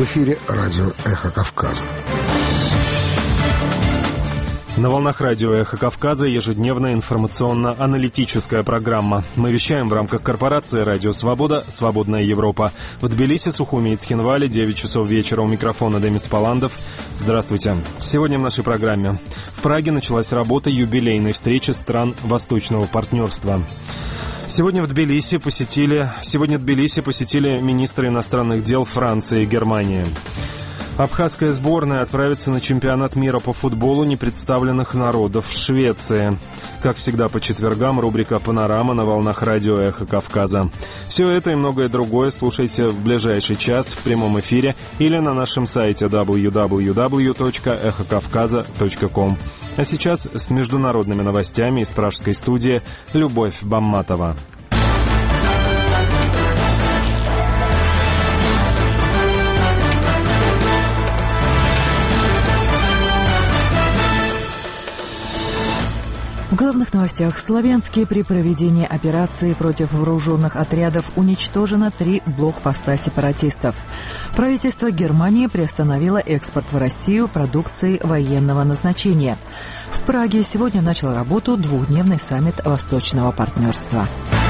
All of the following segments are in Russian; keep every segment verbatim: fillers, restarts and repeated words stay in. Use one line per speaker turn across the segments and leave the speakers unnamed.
эфире радио «Эхо Кавказа».
На волнах радио «Эхо Кавказа» ежедневная информационно-аналитическая программа. Мы вещаем в рамках корпорации «Радио Свобода. Свободная Европа». В Тбилиси, Сухуми и Цхинвале, девять часов вечера. У микрофона Демис Паландов. Здравствуйте. Сегодня в нашей программе. В Праге началась работа юбилейной встречи стран Восточного партнерства. Сегодня в Тбилиси посетили, сегодня Тбилиси посетили министры иностранных дел Франции и Германии. Абхазская сборная отправится на чемпионат мира по футболу непредставленных народов в Швеции. Как всегда по четвергам рубрика «Панорама» на волнах радио «Эхо Кавказа». Все это и многое другое слушайте в ближайший час в прямом эфире или на нашем сайте дабл ю дабл ю дабл ю точка эхо кавказа точка ком. А сейчас с международными новостями из пражской студии Любовь Бамматова.
В главных новостях. Славянске при проведении операции против вооруженных отрядов уничтожено три блокпоста сепаратистов. Правительство Германии приостановило экспорт в Россию продукции военного назначения. В Праге сегодня начал работу двухдневный саммит Восточного партнерства.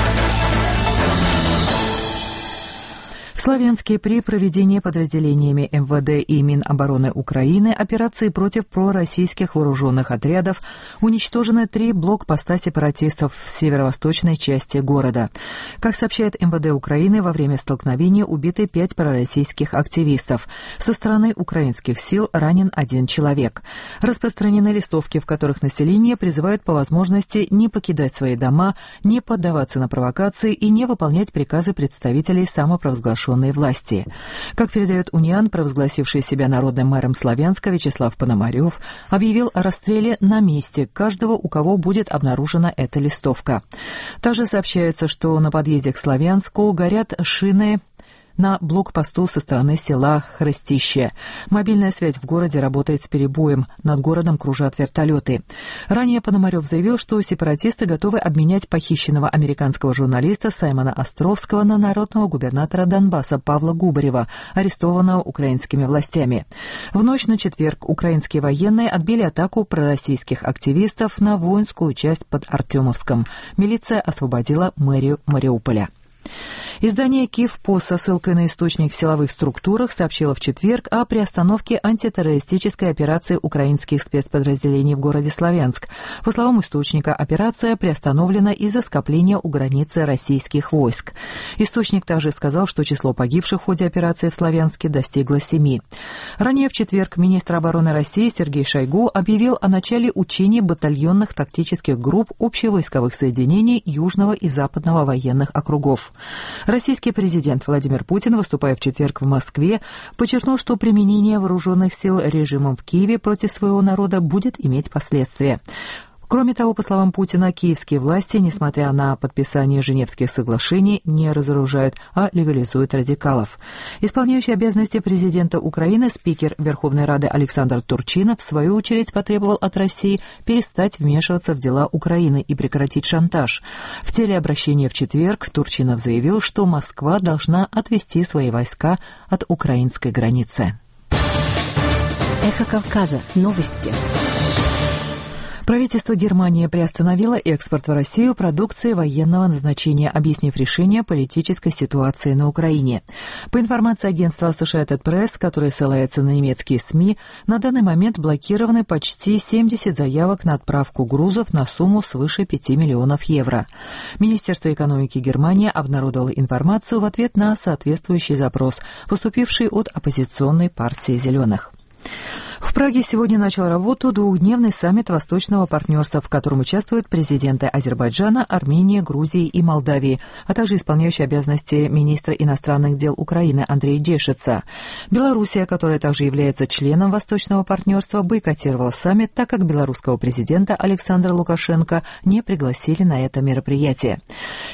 В Славянске при проведении подразделениями эм вэ дэ и Минобороны Украины операции против пророссийских вооруженных отрядов уничтожены три блокпоста сепаратистов в северо-восточной части города. Как сообщает эм вэ дэ Украины, во время столкновения убиты пять пророссийских активистов. Со стороны украинских сил ранен один человек. Распространены листовки, в которых население призывает по возможности не покидать свои дома, не поддаваться на провокации и не выполнять приказы представителей самопровозглашенных власти. Как передает Униан, провозгласивший себя народным мэром Славянска Вячеслав Пономарев объявил о расстреле на месте каждого, у кого будет обнаружена эта листовка. Также сообщается, что на подъезде к Славянску горят шины на блокпосту со стороны села Хрыстище. Мобильная связь в городе работает с перебоем. Над городом кружат вертолеты. Ранее Пономарев заявил, что сепаратисты готовы обменять похищенного американского журналиста Саймона Островского на народного губернатора Донбасса Павла Губарева, арестованного украинскими властями. В ночь на четверг украинские военные отбили атаку пророссийских активистов на воинскую часть под Артемовском. Милиция освободила мэрию Мариуполя. Издание «Киевпост» со ссылкой на источник в силовых структурах сообщило в четверг о приостановке антитеррористической операции украинских спецподразделений в городе Славянск. По словам источника, операция приостановлена из-за скопления у границы российских войск. Источник также сказал, что число погибших в ходе операции в Славянске достигло семи. Ранее в четверг министр обороны России Сергей Шойгу объявил о начале учений батальонных тактических групп общевойсковых соединений Южного и Западного военных округов. Российский президент Владимир Путин, выступая в четверг в Москве, подчеркнул, что применение вооруженных сил режимом в Киеве против своего народа будет иметь последствия. Кроме того, по словам Путина, киевские власти, несмотря на подписание Женевских соглашений, не разоружают, а легализуют радикалов. Исполняющий обязанности президента Украины спикер Верховной Рады Александр Турчинов, в свою очередь, потребовал от России перестать вмешиваться в дела Украины и прекратить шантаж. В телеобращении в четверг Турчинов заявил, что Москва должна отвести свои войска от украинской границы.
Эхо Кавказа. Новости.
Правительство Германии приостановило экспорт в Россию продукции военного назначения, объяснив решение политической ситуации на Украине. По информации агентства Associated Press, которое ссылается на немецкие СМИ, на данный момент блокированы почти семьдесят заявок на отправку грузов на сумму свыше пяти миллионов евро. Министерство экономики Германии обнародовало информацию в ответ на соответствующий запрос, поступивший от оппозиционной партии «Зеленых». В Праге сегодня начал работу двухдневный саммит Восточного партнерства, в котором участвуют президенты Азербайджана, Армении, Грузии и Молдавии, а также исполняющий обязанности министра иностранных дел Украины Андрей Дешица. Белоруссия, которая также является членом Восточного партнерства, бойкотировала саммит, так как белорусского президента Александра Лукашенко не пригласили на это мероприятие.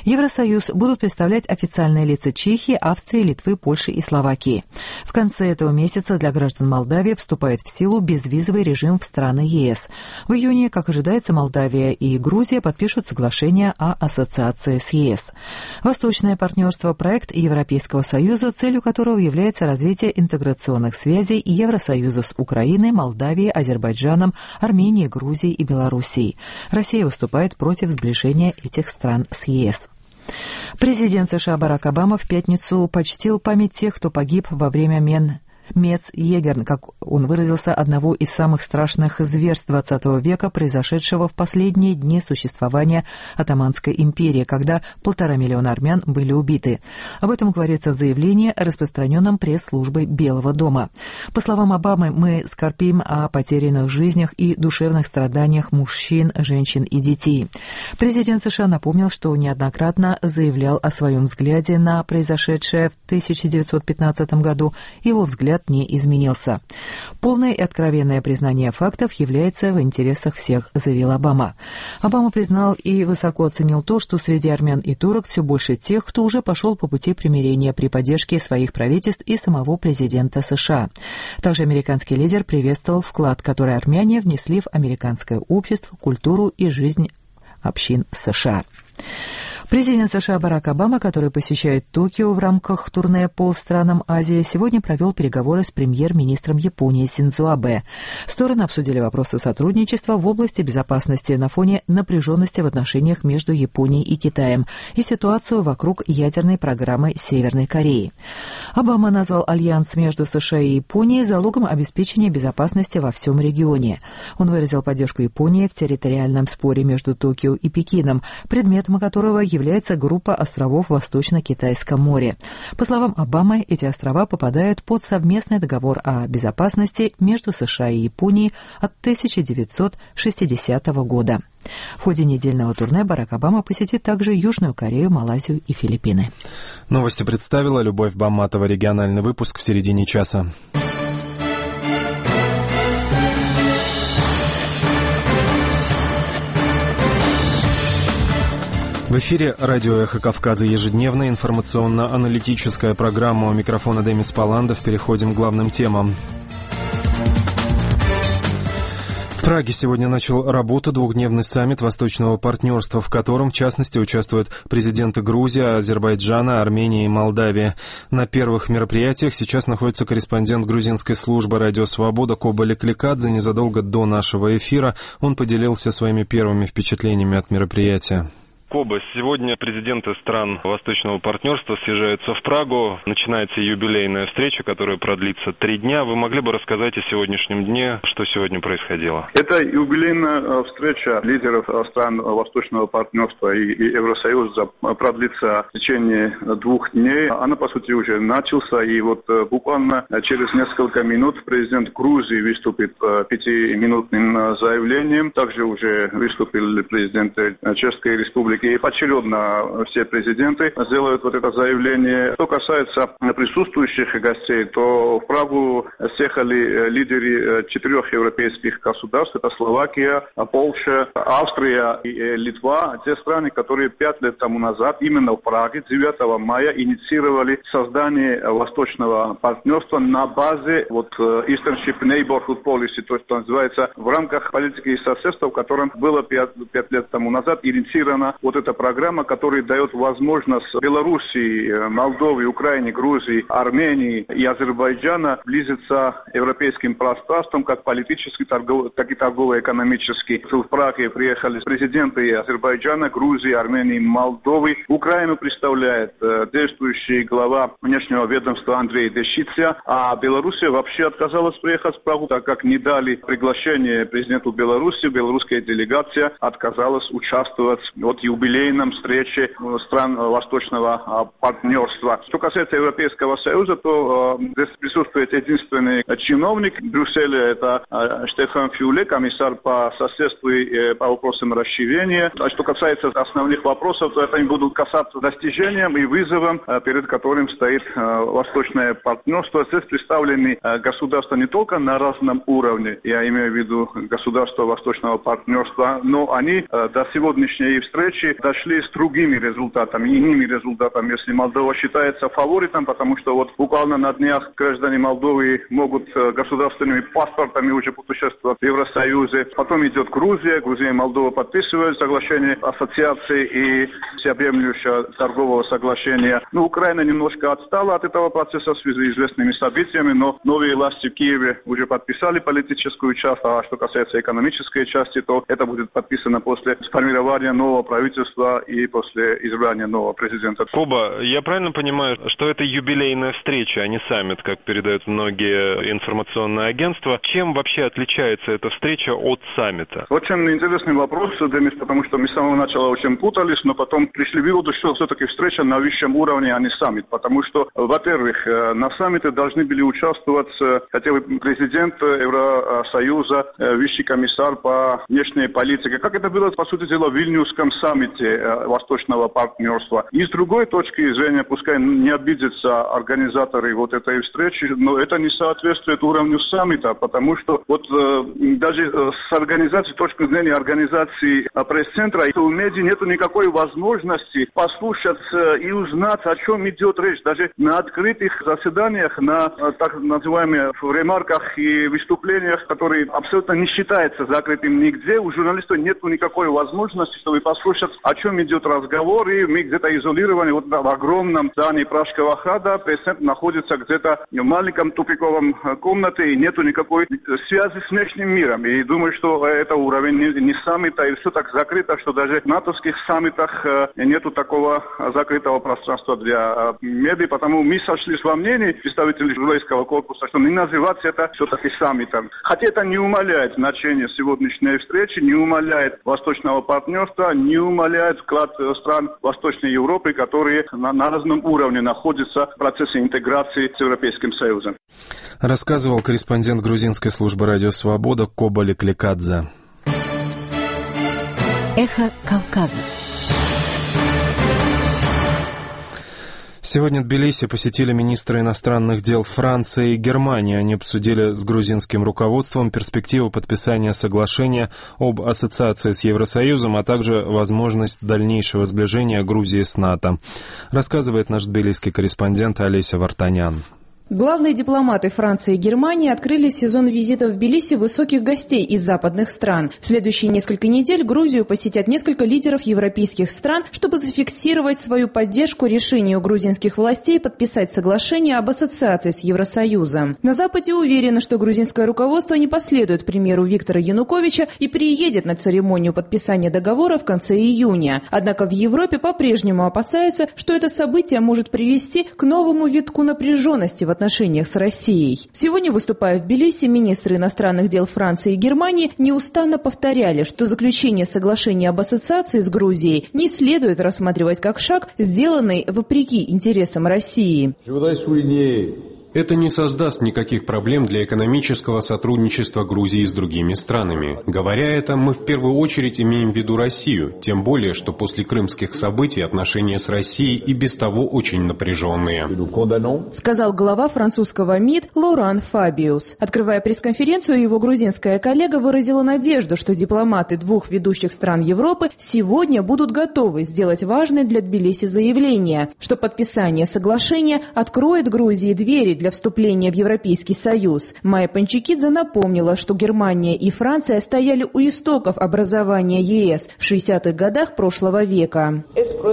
Евросоюз будут представлять официальные лица Чехии, Австрии, Литвы, Польши и Словакии. В конце этого месяца для граждан Молдавии вступает в силу безвизовый режим в страны ЕС. В июне, как ожидается, Молдавия и Грузия подпишут соглашение о ассоциации с ЕС. Восточное партнерство – проект Европейского Союза, целью которого является развитие интеграционных связей Евросоюза с Украиной, Молдавией, Азербайджаном, Арменией, Грузией и Белоруссией. Россия выступает против сближения этих стран с ЕС. Президент США Барак Обама в пятницу почтил память тех, кто погиб во время мен Мец-Егерн, как он выразился, одного из самых страшных зверств двадцатого века, произошедшего в последние дни существования Отtomанской империи, когда полтора миллиона армян были убиты. Об этом говорится в заявлении, распространенном пресс-службой Белого дома. По словам Обамы, мы скорбим о потерянных жизнях и душевных страданиях мужчин, женщин и детей. Президент США напомнил, что неоднократно заявлял о своем взгляде на произошедшее в тысяча девятьсот пятнадцатом году. Его взгляд не изменился. Полное и откровенное признание фактов является в интересах всех, заявил Обама. Обама признал и высоко оценил то, что среди армян и турок все больше тех, кто уже пошел по пути примирения при поддержке своих правительств и самого президента США. Также американский лидер приветствовал вклад, который армяне внесли в американское общество, культуру и жизнь общин США. Президент США Барак Обама, который посещает Токио в рамках турне по странам Азии, сегодня провел переговоры с премьер-министром Японии Синдзо Абэ. Стороны обсудили вопросы сотрудничества в области безопасности на фоне напряженности в отношениях между Японией и Китаем и ситуацию вокруг ядерной программы Северной Кореи. Обама назвал альянс между США и Японией залогом обеспечения безопасности во всем регионе. Он выразил поддержку Японии в территориальном споре между Токио и Пекином, предметом которого является является группа островов в Восточно-Китайском море. По словам Обамы, эти острова попадают под совместный договор о безопасности между США и Японией от тысяча девятьсот шестидесятого года. В ходе недельного турне Барак Обама посетит также Южную Корею, Малайзию и Филиппины.
Новости представила Любовь Баматова. Региональный выпуск в середине часа. В эфире радио «Эхо Кавказа», ежедневная информационно-аналитическая программа. У микрофона Демис Паландов. Переходим к главным темам. В Праге сегодня начал работу двухдневный саммит Восточного партнерства, в котором, в частности, участвуют президенты Грузии, Азербайджана, Армении и Молдавии. На первых мероприятиях сейчас находится корреспондент грузинской службы «Радио Свобода» Кобале Кликадзе. Незадолго до нашего эфира он поделился своими первыми впечатлениями от мероприятия.
Коба, сегодня президенты стран Восточного партнерства съезжаются в Прагу. Начинается юбилейная встреча, которая продлится три дня. Вы могли бы рассказать о сегодняшнем дне, что сегодня происходило?
Это юбилейная встреча лидеров стран Восточного партнерства и Евросоюза продлится в течение двух дней. Она, по сути, уже начался, и вот буквально через несколько минут президент Грузии выступит пятиминутным заявлением. Также уже выступили президенты Чешской Республики. И поочередно все президенты сделают вот это заявление. Что касается присутствующих гостей, то в Прагу съехали лидеры четырех европейских государств. Это Словакия, Польша, Австрия и Литва. Те страны, которые пять лет тому назад именно в Праге девятого мая инициировали создание Восточного партнерства на базе вот Easternship Neighborhood Policy, то, что называется в рамках политики соседства, в котором было пять лет тому назад инициировано вот эта программа, которая дает возможность Белоруссии, Молдове, Украине, Грузии, Армении и Азербайджана близиться европейским пространством, как политически, так и торгово-экономически. В Праге приехали президенты Азербайджана, Грузии, Армении, Молдовы. Украину представляет действующий глава внешнего ведомства Андрей Дещица, а Белоруссия вообще отказалась приехать в Прагу, так как не дали приглашение президенту Беларуси. Белорусская делегация отказалась участвовать от юбилейном встрече стран Восточного партнерства. Что касается Европейского Союза, то э, здесь присутствует единственный чиновник в Брюсселе, это э, Штефан Фюле, комиссар по соседству и э, по вопросам расширения. А что касается основных вопросов, то это они будут касаться достижением и вызовом, э, перед которым стоит э, Восточное партнерство. Здесь представлены э, государства не только на разном уровне, я имею в виду государства Восточного партнерства, но они э, до сегодняшней встречи встречи дошли с другими результатами, иными результатами. Если Молдова считается фаворитом, потому что вот буквально на днях граждане Молдовы могут государственными паспортами уже путешествовать в Евросоюзе. Потом идет Грузия. Грузия и Молдова подписывают соглашение ассоциации и всеобъемлющего торгового соглашения. Ну, Украина немножко отстала от этого процесса в связи с известными событиями, но новые власти в Киеве уже подписали политическую часть, а что касается экономической части, то это будет подписано после сформирования нового правительства и после избрания нового президента.
Коба, я правильно понимаю, что это юбилейная встреча, а не саммит, как передают многие информационные агентства? Чем вообще отличается эта встреча от саммита?
Очень интересный вопрос, Демис, потому что мы с самого начала очень путались, но потом пришли к выводу, что все-таки встреча на высшем уровне, а не саммит. Потому что, во-первых, на саммите должны были участвовать хотя бы президент Евросоюза, высший комиссар по внешней политике. Как это было, по сути дела, в Вильнюсском саммите Восточного партнерства. И с другой точки зрения, пускай не обидятся организаторы вот этой встречи, но это не соответствует уровню саммита, потому что вот даже с организацией, точки зрения организации пресс-центра, у медиа нет никакой возможности послушать и узнать, о чем идет речь. Даже на открытых заседаниях, на так называемых ремарках и выступлениях, которые абсолютно не считаются закрытым нигде, у журналистов нет никакой возможности, чтобы послушать, о чем идет разговор, и мы где-то изолированы вот в огромном здании Пражского храда, пресс-центр находится где-то в маленьком тупиковом комнате, и нету никакой связи с внешним миром. И думаю, что это уровень не, не саммита, и все так закрыто, что даже в натовских саммитах нету такого закрытого пространства для медиа, потому мы сошлись во мнении представителей журналистского корпуса, что не называть это все-таки саммитом. Хотя это не умаляет значение сегодняшней встречи, не умаляет восточного партнерства, не умаляет вклад стран Восточной Европы, которые на, на разном уровне находятся в процессе интеграции с Европейским Союзом.
Рассказывал корреспондент грузинской службы «Радио Свобода» Коба Леклекадзе.
Эхо Кавказа.
Сегодня Тбилиси посетили министры иностранных дел Франции и Германии. Они обсудили с грузинским руководством перспективу подписания соглашения об ассоциации с Евросоюзом, а также возможность дальнейшего сближения Грузии с НАТО. Рассказывает наш тбилисский корреспондент Олеся Вартанян.
Главные дипломаты Франции и Германии открыли сезон визитов в Тбилиси высоких гостей из западных стран. В следующие несколько недель Грузию посетят несколько лидеров европейских стран, чтобы зафиксировать свою поддержку решению грузинских властей подписать соглашение об ассоциации с Евросоюзом. На Западе уверены, что грузинское руководство не последует примеру Виктора Януковича и приедет на церемонию подписания договора в конце июня. Однако в Европе по-прежнему опасаются, что это событие может привести к новому витку напряженности в отношениях с Россией. Сегодня, выступая в Тбилиси, министры иностранных дел Франции и Германии неустанно повторяли, что заключение соглашения об ассоциации с Грузией не следует рассматривать как шаг, сделанный вопреки интересам России.
Это не создаст никаких проблем для экономического сотрудничества Грузии с другими странами. Говоря это, мы в первую очередь имеем в виду Россию, тем более, что после крымских событий отношения с Россией и без того очень напряженные.
Сказал глава французского МИД Лоран Фабиус. Открывая пресс-конференцию, его грузинская коллега выразила надежду, что дипломаты двух ведущих стран Европы сегодня будут готовы сделать важное для Тбилиси заявление, что подписание соглашения откроет Грузии двери для вступления в Европейский Союз. Майя Панчикидзе напомнила, что Германия и Франция стояли у истоков образования ЕС в шестидесятых годах прошлого века.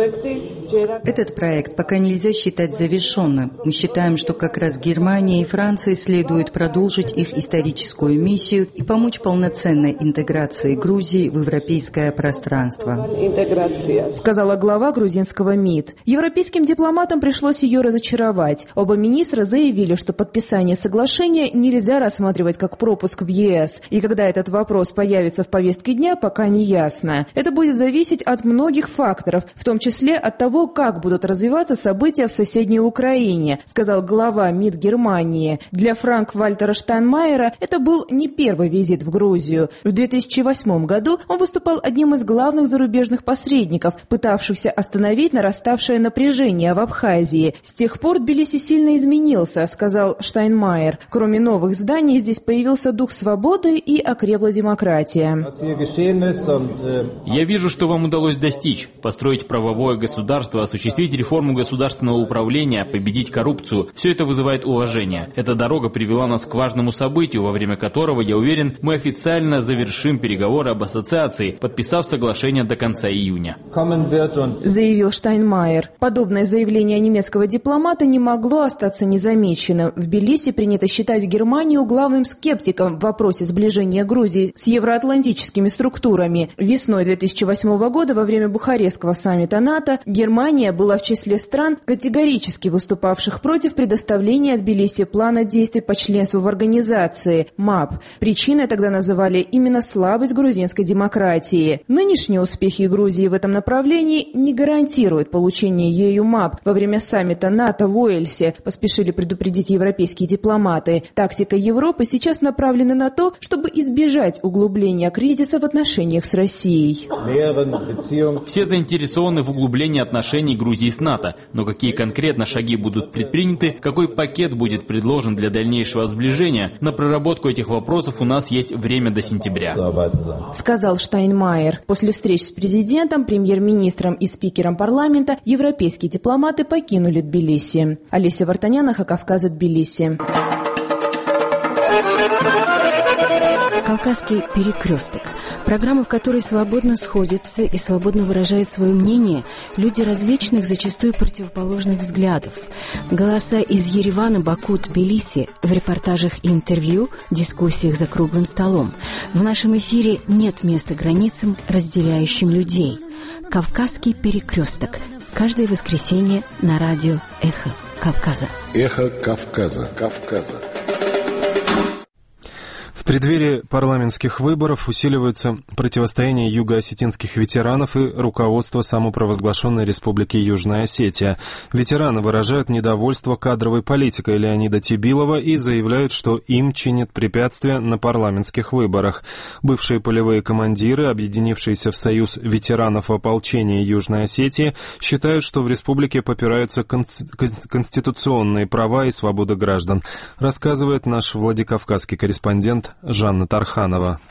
Этот проект пока нельзя считать завершенным. Мы считаем, что как раз Германии и Франции следует продолжить их историческую миссию и помочь полноценной интеграции Грузии в европейское пространство.
Сказала глава грузинского МИД. Европейским дипломатам пришлось ее разочаровать. Оба министра заявили, что подписание соглашения нельзя рассматривать как пропуск в ЕС. И когда этот вопрос появится в повестке дня, пока не ясно. Это будет зависеть от многих факторов, в том числе от того, того, как будут развиваться события в соседней Украине, сказал глава МИД Германии. Для Франк-Вальтера Штайнмайера это был не первый визит в Грузию. В две тысячи восьмом году он выступал одним из главных зарубежных посредников, пытавшихся остановить нараставшее напряжение в Абхазии. С тех пор Тбилиси сильно изменился, сказал Штайнмайер. Кроме новых зданий, здесь появился дух свободы и окрепла демократия.
Я вижу, что вам удалось достичь. Построить правовое государство, осуществить реформу государственного управления, победить коррупцию. Все это вызывает уважение. Эта дорога привела нас к важному событию, во время которого, я уверен, мы официально завершим переговоры об ассоциации, подписав соглашение до конца июня.
Заявил Штайнмайер. Подобное заявление немецкого дипломата не могло остаться незамеченным. В Тбилиси принято считать Германию главным скептиком в вопросе сближения Грузии с евроатлантическими структурами. Весной две тысячи восьмого года, во время Бухарестского саммита НАТО, Германия была в числе стран, категорически выступавших против предоставления Тбилиси плана действий по членству в организации МАП. Причиной тогда называли именно слабость грузинской демократии. Нынешние успехи Грузии в этом направлении не гарантируют получение ею МАП. Во время саммита НАТО в Уэльсе поспешили предупредить европейские дипломаты. Тактика Европы сейчас направлена на то, чтобы избежать углубления кризиса в отношениях с Россией.
Все заинтересованы в углублении отношений Грузии с НАТО, но какие конкретно шаги будут предприняты, какой пакет будет предложен для дальнейшего сближения, на проработку этих вопросов у нас есть время до сентября.
Сказал Штайнмайер. После встреч с президентом, премьер-министром и спикером парламента европейские дипломаты покинули Тбилиси. Олеся Вартанян, Кавказа, Тбилиси.
«Кавказский перекресток» – программа, в которой свободно сходятся и свободно выражают свое мнение люди различных, зачастую противоположных взглядов. Голоса из Еревана, Баку, Тбилиси в репортажах и интервью, дискуссиях за круглым столом. В нашем эфире нет места границам, разделяющим людей. «Кавказский перекресток» – каждое воскресенье на радио «Эхо Кавказа».
Эхо Кавказа. Кавказа.
В преддверии парламентских выборов усиливается противостояние юго-осетинских ветеранов и руководства самопровозглашенной Республики Южная Осетия. Ветераны выражают недовольство кадровой политикой Леонида Тибилова и заявляют, что им чинят препятствия на парламентских выборах. Бывшие полевые командиры, объединившиеся в Союз ветеранов ополчения Южной Осетии, считают, что в республике попираются конституционные права и свободы граждан, рассказывает наш владикавказский корреспондент Жанна Тарханова.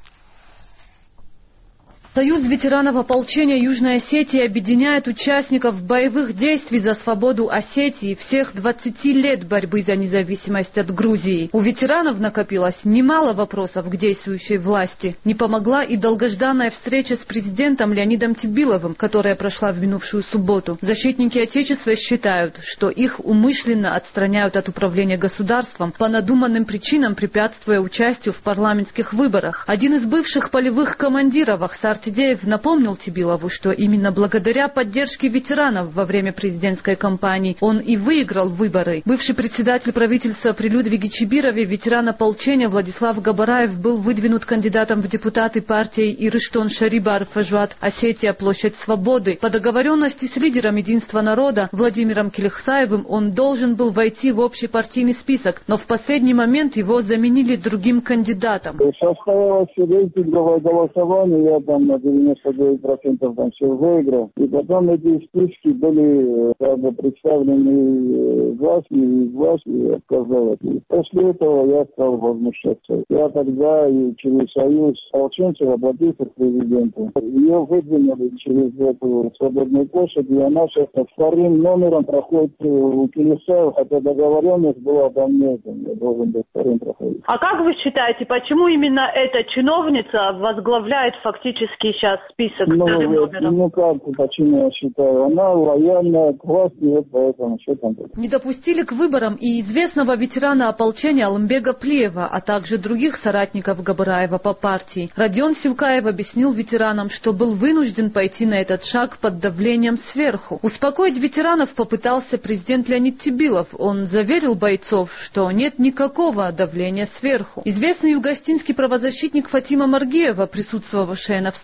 Союз ветеранов ополчения Южной Осетии объединяет участников боевых действий за свободу Осетии всех двадцати лет борьбы за независимость от Грузии. У ветеранов накопилось немало вопросов к действующей власти. Не помогла и долгожданная встреча с президентом Леонидом Тибиловым, которая прошла в минувшую субботу. Защитники Отечества считают, что их умышленно отстраняют от управления государством по надуманным причинам, препятствуя участию в парламентских выборах. Один из бывших полевых командиров Ахсар Тидеев напомнил Тибилову, что именно благодаря поддержке ветеранов во время президентской кампании он и выиграл выборы. Бывший председатель правительства при Людвиге Чибирове, ветеран ополчения Владислав Габараев был выдвинут кандидатом в депутаты партии Ирыштон Шариба Арфажуат Осетия, площадь Свободы. По договоренности с лидером Единства народа Владимиром Келехсаевым он должен был войти в общий партийный список, но в последний момент его заменили другим кандидатом.
Состоялось рейтинговое голосование, я там на девяносто девять процентов там все выиграл. И потом эти списки были как бы представлены властью, и властью отказалась. И после этого я стал возмущаться. Я тогда и через Союз ополченцев обратился к президенту. Ее выдвинули через эту свободную площадь, и она сейчас вторым номером проходит у Келесаева, хотя договоренность была обо мне, я должен быть вторым проходить.
А как вы считаете, почему именно эта чиновница возглавляет фактически сейчас список
ну,
вторым номером?
Ну как, почему я считаю? Она лояльная к власти, поэтому что там?
Не допустили к выборам и известного ветерана ополчения Алымбега Плиева, а также других соратников Габараева по партии. Родион Сивкаев объяснил ветеранам, что был вынужден пойти на этот шаг под давлением сверху. Успокоить ветеранов попытался президент Леонид Тибилов. Он заверил бойцов, что нет никакого давления сверху. Известный югостинский правозащитник Фатима Маргиева, присутствовавшая на встрече,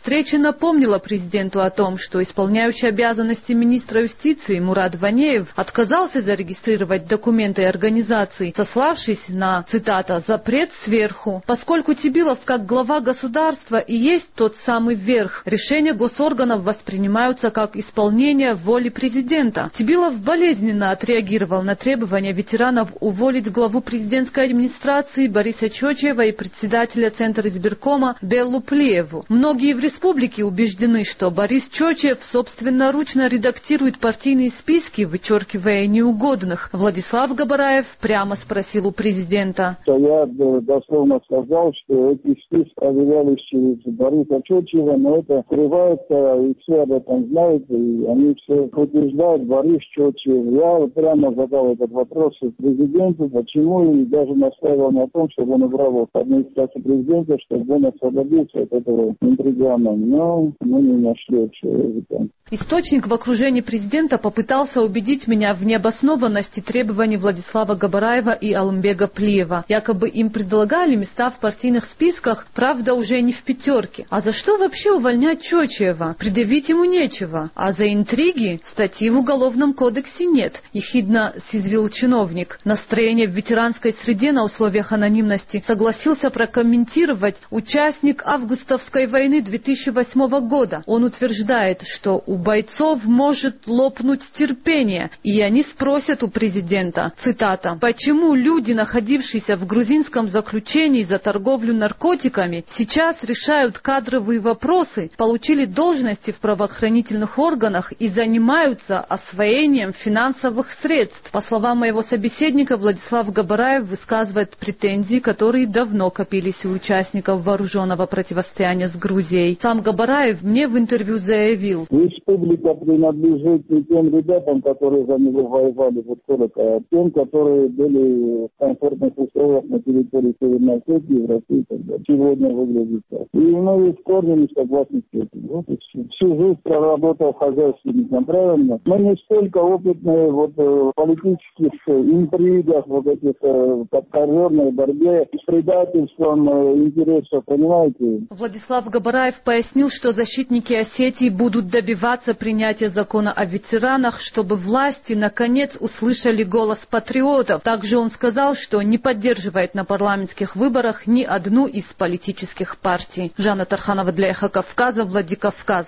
встрече напомнила президенту о том, что исполняющий обязанности министра юстиции Мурат Ванеев отказался зарегистрировать документы организации, сославшись на, цитата, «запрет сверху». Поскольку Тибилов как глава государства и есть тот самый верх, решения госорганов воспринимаются как исполнение воли президента. Тибилов болезненно отреагировал на требования ветеранов уволить главу президентской администрации Бориса Чочева и председателя Центра избиркома Беллу Плиеву. Многие в республике убеждены, что Борис Чочев собственноручно редактирует партийные списки, вычеркивая неугодных. Владислав Габараев прямо спросил у президента.
Я дословно сказал, что эти списки проверялись через Бориса Чочева, но это скрывается, и все об этом знают, и они все утверждают Борис Чочев. Я прямо задал этот вопрос президенту, почему, и даже настаивал на том, чтобы он убрал администрацию президента, чтобы он освободился от этого интригана. Но мы не нашли человека.
Источник в окружении президента попытался убедить меня в необоснованности требований Владислава Габараева и Алымбега Плиева. Якобы им предлагали места в партийных списках, правда, уже не в пятерке. А за что вообще увольнять Чочева? Предъявить ему нечего. А за интриги статьи в Уголовном кодексе нет, ехидно съязвил чиновник. Настроение в ветеранской среде на условиях анонимности согласился прокомментировать участник августовской войны две тысячи восьмого года. Он утверждает, что у бойцов может лопнуть терпение, и они спросят у президента, цитата, «почему люди, находившиеся в грузинском заключении за торговлю наркотиками, сейчас решают кадровые вопросы, получили должности в правоохранительных органах и занимаются освоением финансовых средств». По словам моего собеседника, Владислав Габараев высказывает претензии, которые давно копились у участников вооруженного противостояния с Грузией. Сам Габараев мне в интервью заявил:
республика принадлежит не тем ребятам, которые за него воевали, вот коротко, а тем, которые были в комфортных условиях на территории Северной Осетии, в России и так далее. Сегодня выглядит так. И мы с корнем не согласны с этим. Вот и все. Всю жизнь проработал в хозяйственником, правильно? Мы не столько опытные вот, в политических интригах, вот этих подковерной борьбе с предательством интересов, понимаете?
Владислав Габараев пояснил, что защитники Осетии будут добиваться принятия закона о ветеранах, чтобы власти наконец услышали голос патриотов. Также он сказал, что не поддерживает на парламентских выборах ни одну из политических партий. Жанна Тарханова для Эхо Кавказа, Владикавказ.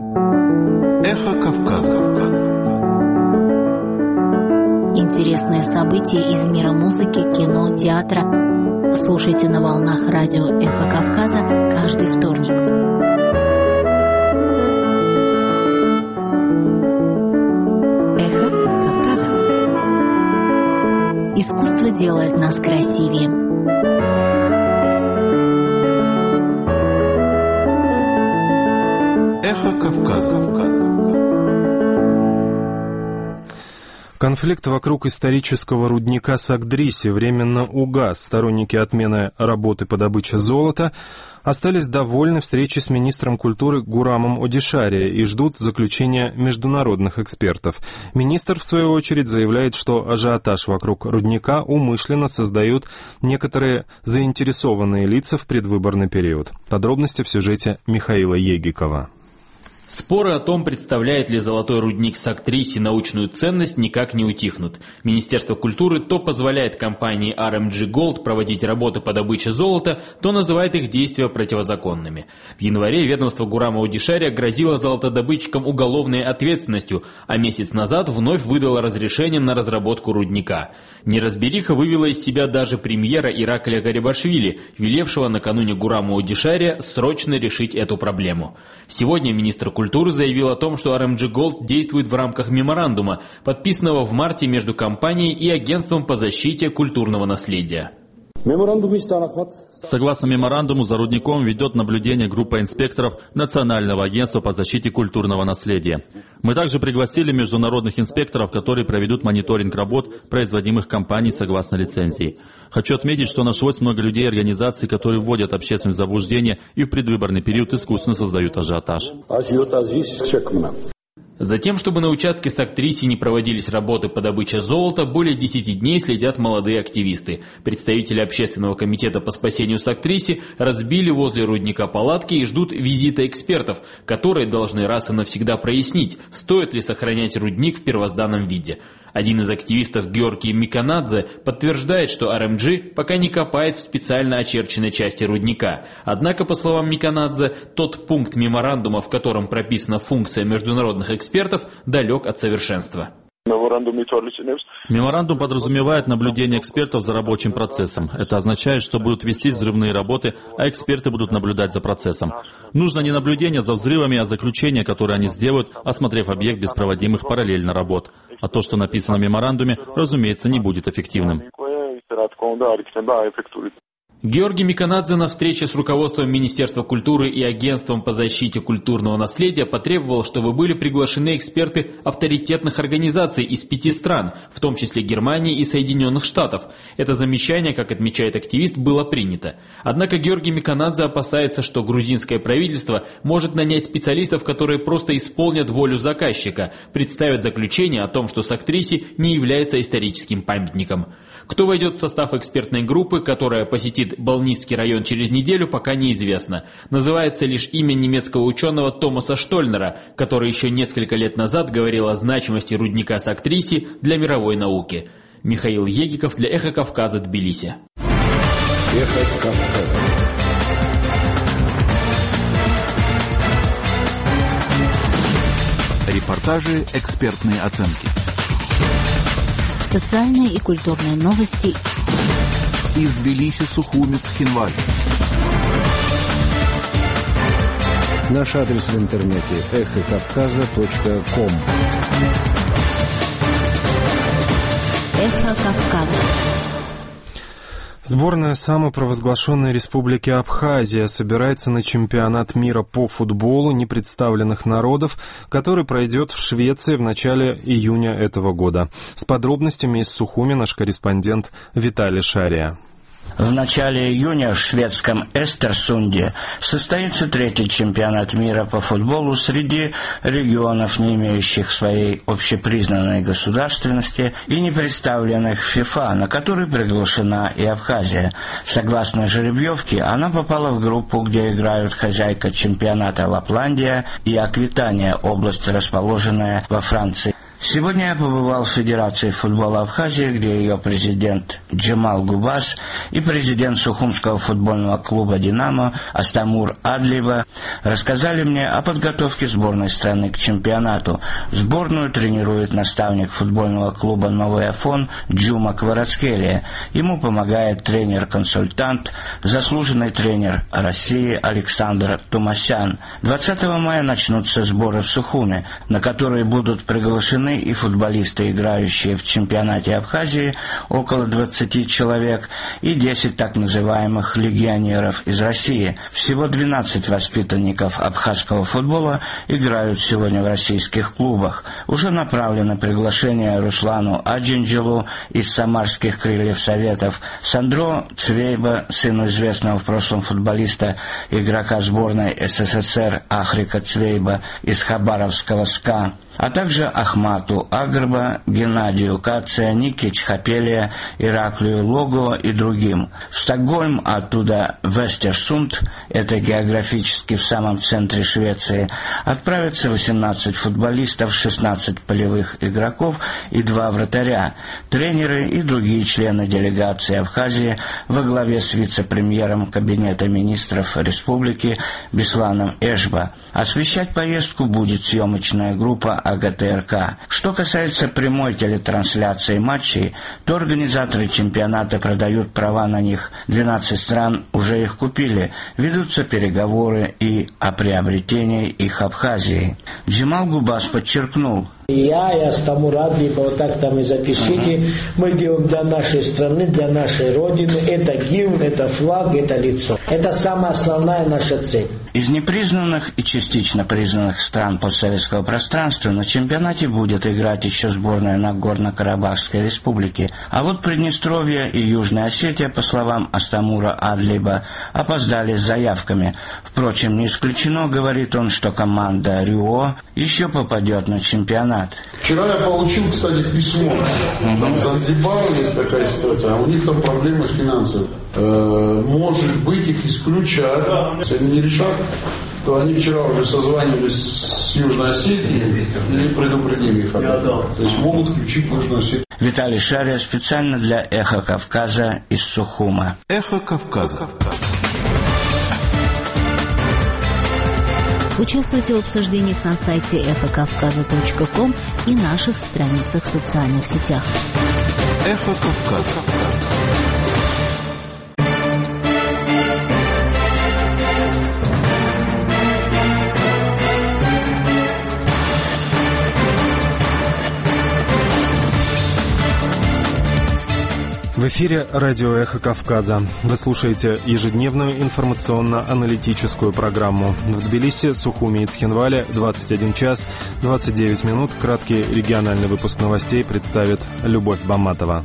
Эхо Кавказа.
Интересные события из мира музыки, кино, театра. Слушайте на волнах радио Эхо Кавказа каждый вторник. Искусство делает нас красивее.
Эхо Кавказа.
Конфликт вокруг исторического рудника Сагдриси временно угас. Сторонники отмены работы по добыче золота остались довольны встречей с министром культуры Гурамом Одишари и ждут заключения международных экспертов. Министр, в свою очередь, заявляет, что ажиотаж вокруг рудника умышленно создают некоторые заинтересованные лица в предвыборный период. Подробности в сюжете Михаила Егикова.
Споры о том, представляет ли золотой рудник Сагдриси научную ценность, никак не утихнут. Министерство культуры то позволяет компании ар эм джи Gold проводить работы по добыче золота, то называет их действия противозаконными. В январе ведомство Гурама Одишари грозило золотодобытчикам уголовной ответственностью, а месяц назад вновь выдало разрешение на разработку рудника. Неразбериха вывела из себя даже премьера Иракля Гарибашвили, велевшего накануне Гураму Одишари срочно решить эту проблему. Сегодня министр культуры заявил о том, что ар эм джи Gold действует в рамках меморандума, подписанного в марте между компанией и агентством по защите культурного наследия.
Согласно меморандуму, за рудником ведет наблюдение группа инспекторов Национального агентства по защите культурного наследия. Мы также пригласили международных инспекторов, которые проведут мониторинг работ, производимых компанией согласно лицензии. Хочу отметить, что нашлось много людей и организаций, которые вводят общественное заблуждение и в предвыборный период искусственно создают ажиотаж.
Затем, чтобы на участке Сактриси не проводились работы по добыче золота, более десяти дней следят молодые активисты. Представители Общественного комитета по спасению Сактриси разбили возле рудника палатки и ждут визита экспертов, которые должны раз и навсегда прояснить, стоит ли сохранять рудник в первозданном виде. Один из активистов, Георгий Миканадзе, подтверждает, что ар эм джи пока не копает в специально очерченной части рудника. Однако, по словам Миканадзе, тот пункт меморандума, в котором прописана функция международных экспертов, далек от совершенства.
Меморандум подразумевает наблюдение экспертов за рабочим процессом. Это означает, что будут вестись взрывные работы, а эксперты будут наблюдать за процессом. Нужно не наблюдение за взрывами, а заключение, которое они сделают, осмотрев объект без проводимых параллельно работ. А то, что написано в меморандуме, разумеется, не будет эффективным.
Георгий Миканадзе на встрече с руководством Министерства культуры и Агентством по защите культурного наследия потребовал, чтобы были приглашены эксперты авторитетных организаций из пяти стран, в том числе Германии и Соединенных Штатов. Это замечание, как отмечает активист, было принято. Однако Георгий Миканадзе опасается, что грузинское правительство может нанять специалистов, которые просто исполнят волю заказчика, представят заключение о том, что Сактриси не является историческим памятником. Кто войдет в состав экспертной группы, которая посетит Балнисский район через неделю, пока неизвестно. Называется лишь имя немецкого ученого Томаса Штольнера, который еще несколько лет назад говорил о значимости рудника Сактриси для мировой науки. Михаил Егиков для «Эхо Кавказа», Тбилиси.
«Эхо Кавказа».
Репортажи, экспертные оценки.
Социальные и культурные новости.
Из Тбилиси, Сухуми, Цхинвали.
Наш адрес в интернете эхо кавказа точка ком.
Эхо Кавказа.
Сборная самопровозглашенной республики Абхазия собирается на чемпионат мира по футболу непредставленных народов, который пройдет в Швеции в начале июня этого года. С подробностями из Сухуми наш корреспондент Виталий Шария.
В начале июня в шведском Эстерсунде состоится третий чемпионат мира по футболу среди регионов, не имеющих своей общепризнанной государственности и не представленных в ФИФА, на который приглашена и Абхазия. Согласно жеребьевке, она попала в группу, где играют хозяйка чемпионата Лапландия и Аквитания, область, расположенная во Франции. Сегодня я побывал в Федерации футбола Абхазии, где ее президент Джемал Губас и президент Сухумского футбольного клуба «Динамо» Астамур Адлиева рассказали мне о подготовке сборной страны к чемпионату. Сборную тренирует наставник футбольного клуба «Новый Афон» Джума Кварацкелия. Ему помогает тренер-консультант, заслуженный тренер России Александр Тумасян. двадцатого мая начнутся сборы в Сухуми, на которые будут приглашены и футболисты, играющие в чемпионате Абхазии, около двадцати человек, и десять так называемых легионеров из России. Всего двенадцать воспитанников абхазского футбола играют сегодня в российских клубах. Уже направлено приглашение Руслану Аджинджелу из Самарских крыльев Советов, Сандро Цвейба, сыну известного в прошлом футболиста, игрока сборной СССР Ахрика Цвейба из Хабаровского СКА, а также Ахмату Агрба, Геннадию Кация, Нике Чхапелия, Ираклию Логова и другим. В Стокгольм, оттуда в Эстерсунд, это географически в самом центре Швеции, отправятся восемнадцать футболистов, шестнадцать полевых игроков и два вратаря, тренеры и другие члены делегации Абхазии во главе с вице-премьером Кабинета министров республики Бесланом Эшба. Освещать поездку будет съемочная группа а гэ тэ эр ка. Что касается прямой телетрансляции матчей, то организаторы чемпионата продают права на них. двенадцать стран уже их купили. Ведутся переговоры и о приобретении их Абхазией. Джемал Губас подчеркнул,
Я и Астамур Адлиба, вот так там и запишите. Ага. Мы делаем для нашей страны, для нашей родины. Это гимн, это флаг, это лицо. Это самая основная наша цель.
Из непризнанных и частично признанных стран постсоветского пространства на чемпионате будет играть еще сборная Нагорно-Карабахской республики. А вот Приднестровье и Южная Осетия, по словам Астамура Адлиба, опоздали с заявками. Впрочем, не исключено, говорит он, что команда РЮО еще попадет на чемпионат.
Вчера я получил, кстати, письмо. Там в Занзибаре есть такая ситуация, а у них там проблемы финансовые. Э, может быть, их исключат. Если они не решат, то они вчера уже созванивались с Южной Осетией и предупредили их об этом. То есть могут включить Южную Осетию.
Виталий Шария специально для «Эхо Кавказа» из Сухума.
«Эхо Кавказа».
Участвуйте в обсуждениях на сайте эхо кавказа точка ком и наших страницах в социальных сетях.
«Эхо Кавказа».
В эфире радио «Эхо Кавказа». Вы слушаете ежедневную информационно-аналитическую программу. В Тбилиси, Сухуми и Цхинвале двадцать один час двадцать девять минут. Краткий региональный выпуск новостей представит Любовь Баматова.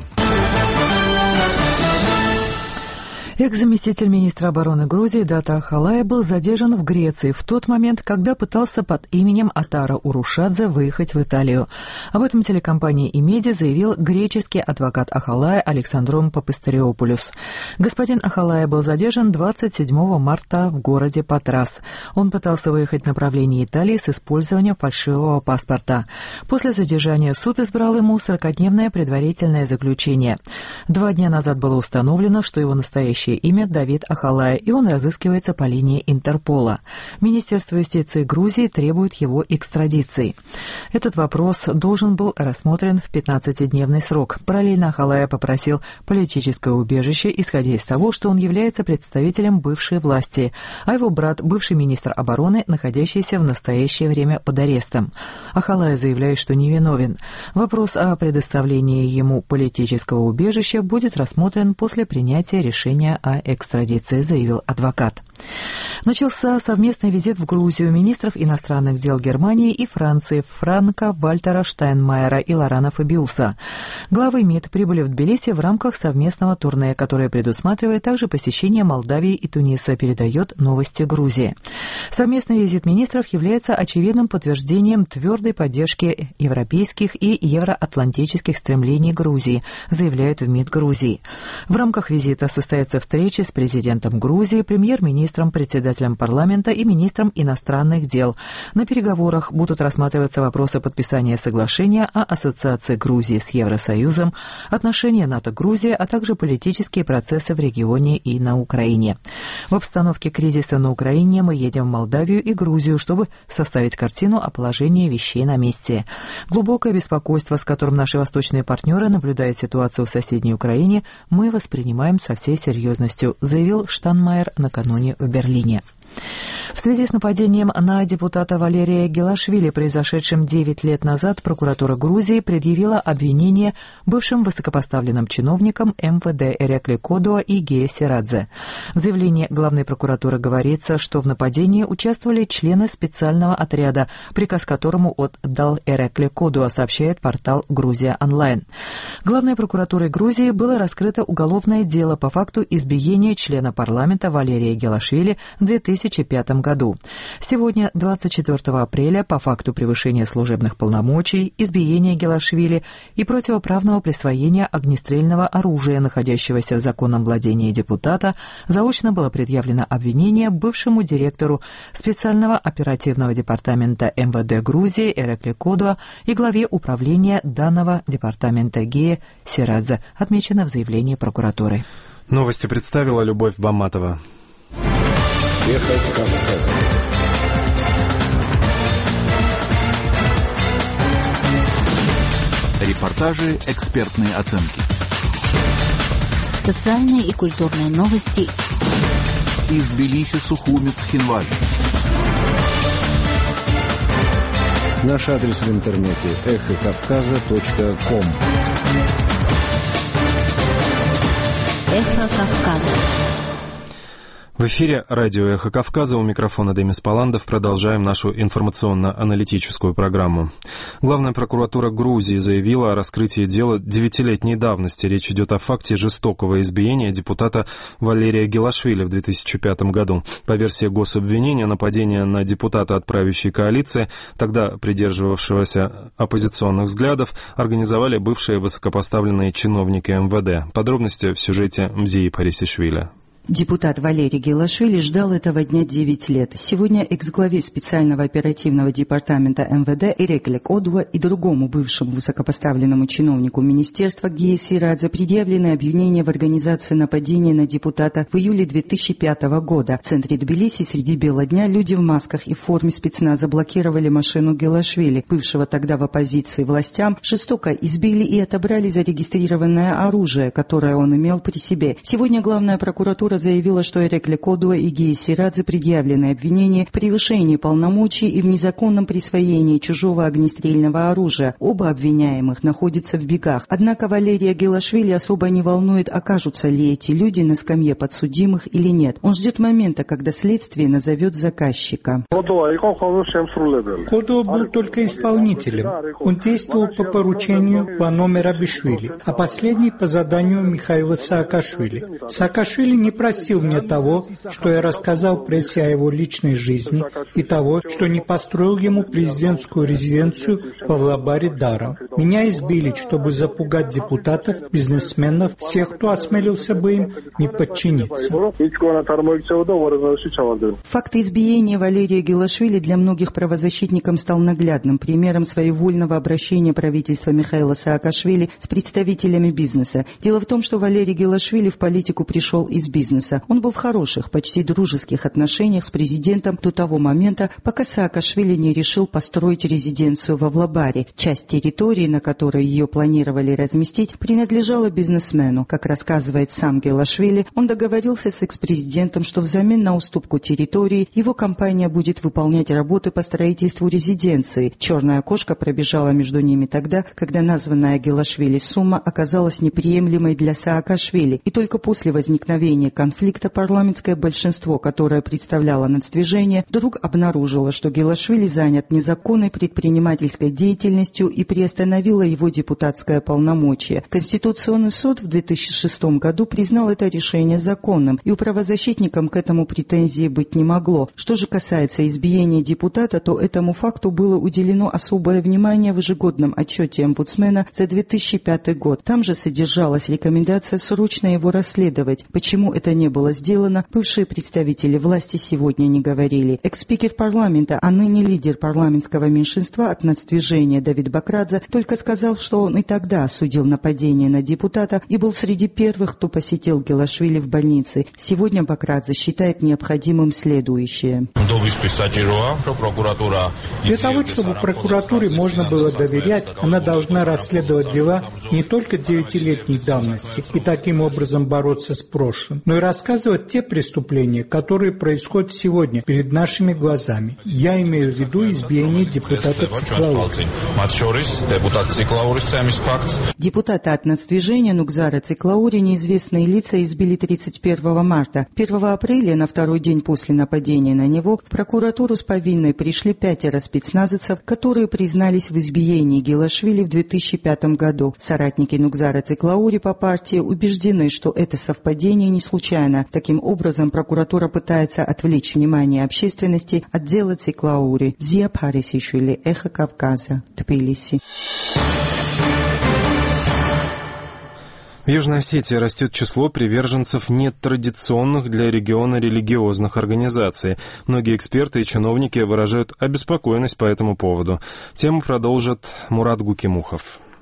Экс-заместитель министра обороны Грузии Дата Ахалая был задержан в Греции в тот момент, когда пытался под именем Атара Урушадзе выехать в Италию. Об этом телекомпания «Имеди» заявил греческий адвокат Ахалая Александром Папастериопулюс. Господин Ахалая был задержан двадцать седьмого марта в городе Патрас. Он пытался выехать в направлении Италии с использованием фальшивого паспорта. После задержания суд избрал ему сорокадневное предварительное заключение. Два дня назад было установлено, что его настоящее имя Давид Ахалая, и он разыскивается по линии Интерпола. Министерство юстиции Грузии требует его экстрадиции. Этот вопрос должен был рассмотрен в пятнадцатидневный срок. Параллельно Ахалая попросил политическое убежище, исходя из того, что он является представителем бывшей власти, а его брат – бывший министр обороны, находящийся в настоящее время под арестом. Ахалая заявляет, что невиновен. Вопрос о предоставлении ему политического убежища будет рассмотрен после принятия решения о экстрадиции, заявил адвокат. Начался совместный визит в Грузию министров иностранных дел Германии и Франции Франка Вальтера Штайнмайера и Лорана Фабиуса. Главы МИД прибыли в Тбилиси в рамках совместного турне, которое предусматривает также посещение Молдавии и Туниса, передает «Новости Грузии». Совместный визит министров является очевидным подтверждением твердой поддержки европейских и евроатлантических стремлений Грузии, заявляют в МИД Грузии. В рамках визита состоятся встречи с президентом Грузии, премьер-министром, председателем парламента и министром иностранных дел. На переговорах будут рассматриваться вопросы подписания соглашения о ассоциации Грузии с Евросоюзом, отношения НАТО-Грузия, а также политические процессы в регионе и на Украине. В обстановке кризиса на Украине мы едем в Молдавию и Грузию, чтобы составить картину о положении вещей на месте. Глубокое беспокойство, с которым наши восточные партнеры наблюдают ситуацию в соседней Украине, мы воспринимаем со всей серьезностью, заявил Штайнмайер накануне в Берлине. В связи с нападением на депутата Валерия Гелашвили, произошедшим девять лет назад, прокуратура Грузии предъявила обвинение бывшим высокопоставленным чиновникам эм вэ дэ Эрекли Кодуа и Гее Сирадзе. В заявлении главной прокуратуры говорится, что в нападении участвовали члены специального отряда, приказ которому отдал Эрекли Кодуа, сообщает портал «Грузия онлайн». Главной прокуратурой Грузии было раскрыто уголовное дело по факту избиения члена парламента Валерия Гелашвили в две тысячи пятом году. Сегодня, двадцать четвёртого апреля, по факту превышения служебных полномочий, избиения Гелашвили и противоправного присвоения огнестрельного оружия, находящегося в законном владении депутата, заочно было предъявлено обвинение бывшему директору специального оперативного департамента эм вэ дэ Грузии Эрекли Кодуа и главе управления данного департамента Гее Сирадзе, отмечено в заявлении прокуратуры.
Новости представила Любовь Баматова.
«Эхо Кавказа». Репортажи, экспертные оценки.
Социальные и культурные новости.
Из Тбилиси, Сухуми, Цхинвали.
Наш адрес в интернете эхо кавказа точка ком.
Эхо Кавказа.
В эфире радио «Эхо Кавказа», у микрофона Демис Паландов. Продолжаем нашу информационно-аналитическую программу. Главная прокуратура Грузии заявила о раскрытии дела девятилетней давности. Речь идет о факте жестокого избиения депутата Валерия Гелашвили в две тысячи пятом году. По версии гособвинения, нападение на депутата от правящей коалиции, тогда придерживавшегося оппозиционных взглядов, организовали бывшие высокопоставленные чиновники эм вэ дэ. Подробности в сюжете Мзии Парисишвили.
Депутат Валерий Гелашвили ждал этого дня девять лет. Сегодня экс-главе специального оперативного департамента эм вэ дэ Ирекле Кодуа и другому бывшему высокопоставленному чиновнику министерства Гие Сирадзе предъявлены обвинения в организации нападения на депутата в июле две тысячи пятого года. В центре Тбилиси среди бела дня люди в масках и в форме спецназа блокировали машину Гелашвили, бывшего тогда в оппозиции властям, жестоко избили и отобрали зарегистрированное оружие, которое он имел при себе. Сегодня главная прокуратура заявила, что Ирекле Кодуа и Гие Сирадзе предъявлены обвинения в превышении полномочий и в незаконном присвоении чужого огнестрельного оружия. Оба обвиняемых находятся в бегах. Однако Валерия Гелашвили особо не волнует, окажутся ли эти люди на скамье подсудимых или нет. Он ждет момента, когда следствие назовет заказчика.
Кодуа был только исполнителем. Он действовал по поручению Вано Мерабишвили, а последний по заданию Михаила Саакашвили. Саакашвили не просил мне того, что я рассказал прессе о его личной жизни, и того, что не построил ему президентскую резиденцию в Авлабаре даром. Меня избили, чтобы запугать депутатов, бизнесменов, всех, кто осмелился бы им не подчиниться.
Факт избиения Валерия Гелашвили для многих правозащитников стал наглядным примером своевольного обращения правительства Михаила Саакашвили с представителями бизнеса. Дело в том, что Валерий Гелашвили в политику пришел из бизнеса. Он был в хороших, почти дружеских отношениях с президентом до того момента, пока Саакашвили не решил построить резиденцию в Авлабаре. Часть территории, на которой ее планировали разместить, принадлежала бизнесмену. Как рассказывает сам Гелашвили, он договорился с экс-президентом, что взамен на уступку территории его компания будет выполнять работы по строительству резиденции. Черная кошка пробежала между ними тогда, когда названная Гелашвили сумма оказалась неприемлемой для Саакашвили, и только после возникновения конфликта парламентское большинство, которое представляло нацдвижение, вдруг обнаружило, что Гелашвили занят незаконной предпринимательской деятельностью и приостановило его депутатское полномочие. Конституционный суд в две тысячи шестом году признал это решение законным, и у правозащитников к этому претензии быть не могло. Что же касается избиения депутата, то этому факту было уделено особое внимание в ежегодном отчете омбудсмена за две тысячи пятый год. Там же содержалась рекомендация срочно его расследовать. Почему это не было сделано, бывшие представители власти сегодня не говорили. Экс-спикер парламента, а ныне лидер парламентского меньшинства от нацдвижения Давид Бакрадзе только сказал, что он и тогда осудил нападение на депутата и был среди первых, кто посетил Гелашвили в больнице. Сегодня Бакрадзе считает необходимым следующее.
Для того, чтобы прокуратуре можно было доверять, она должна расследовать дела не только девятилетней давности и таким образом бороться с прошлым, но и рассказывать те преступления, которые происходят сегодня перед нашими глазами. Я имею в виду избиение депутата Циклаури.
Депутата от нацдвижения Нугзара Циклаури неизвестные лица избили тридцать первого марта. первого апреля, на второй день после нападения на него, в прокуратуру с повинной пришли пятеро спецназовцев, которые признались в избиении Гелашвили в две тысячи пятом году. Соратники Нугзара Циклаури по партии убеждены, что это совпадение не случайно. Таким образом, прокуратура пытается отвлечь внимание общественности от дела Циклаури. Мзия Парисишвили, Эхо Кавказа, Тбилиси.
В Южной Осетии растет число приверженцев нетрадиционных для региона религиозных организаций. Многие эксперты и чиновники выражают обеспокоенность по этому поводу. Тему продолжит Мурат Гукимухов.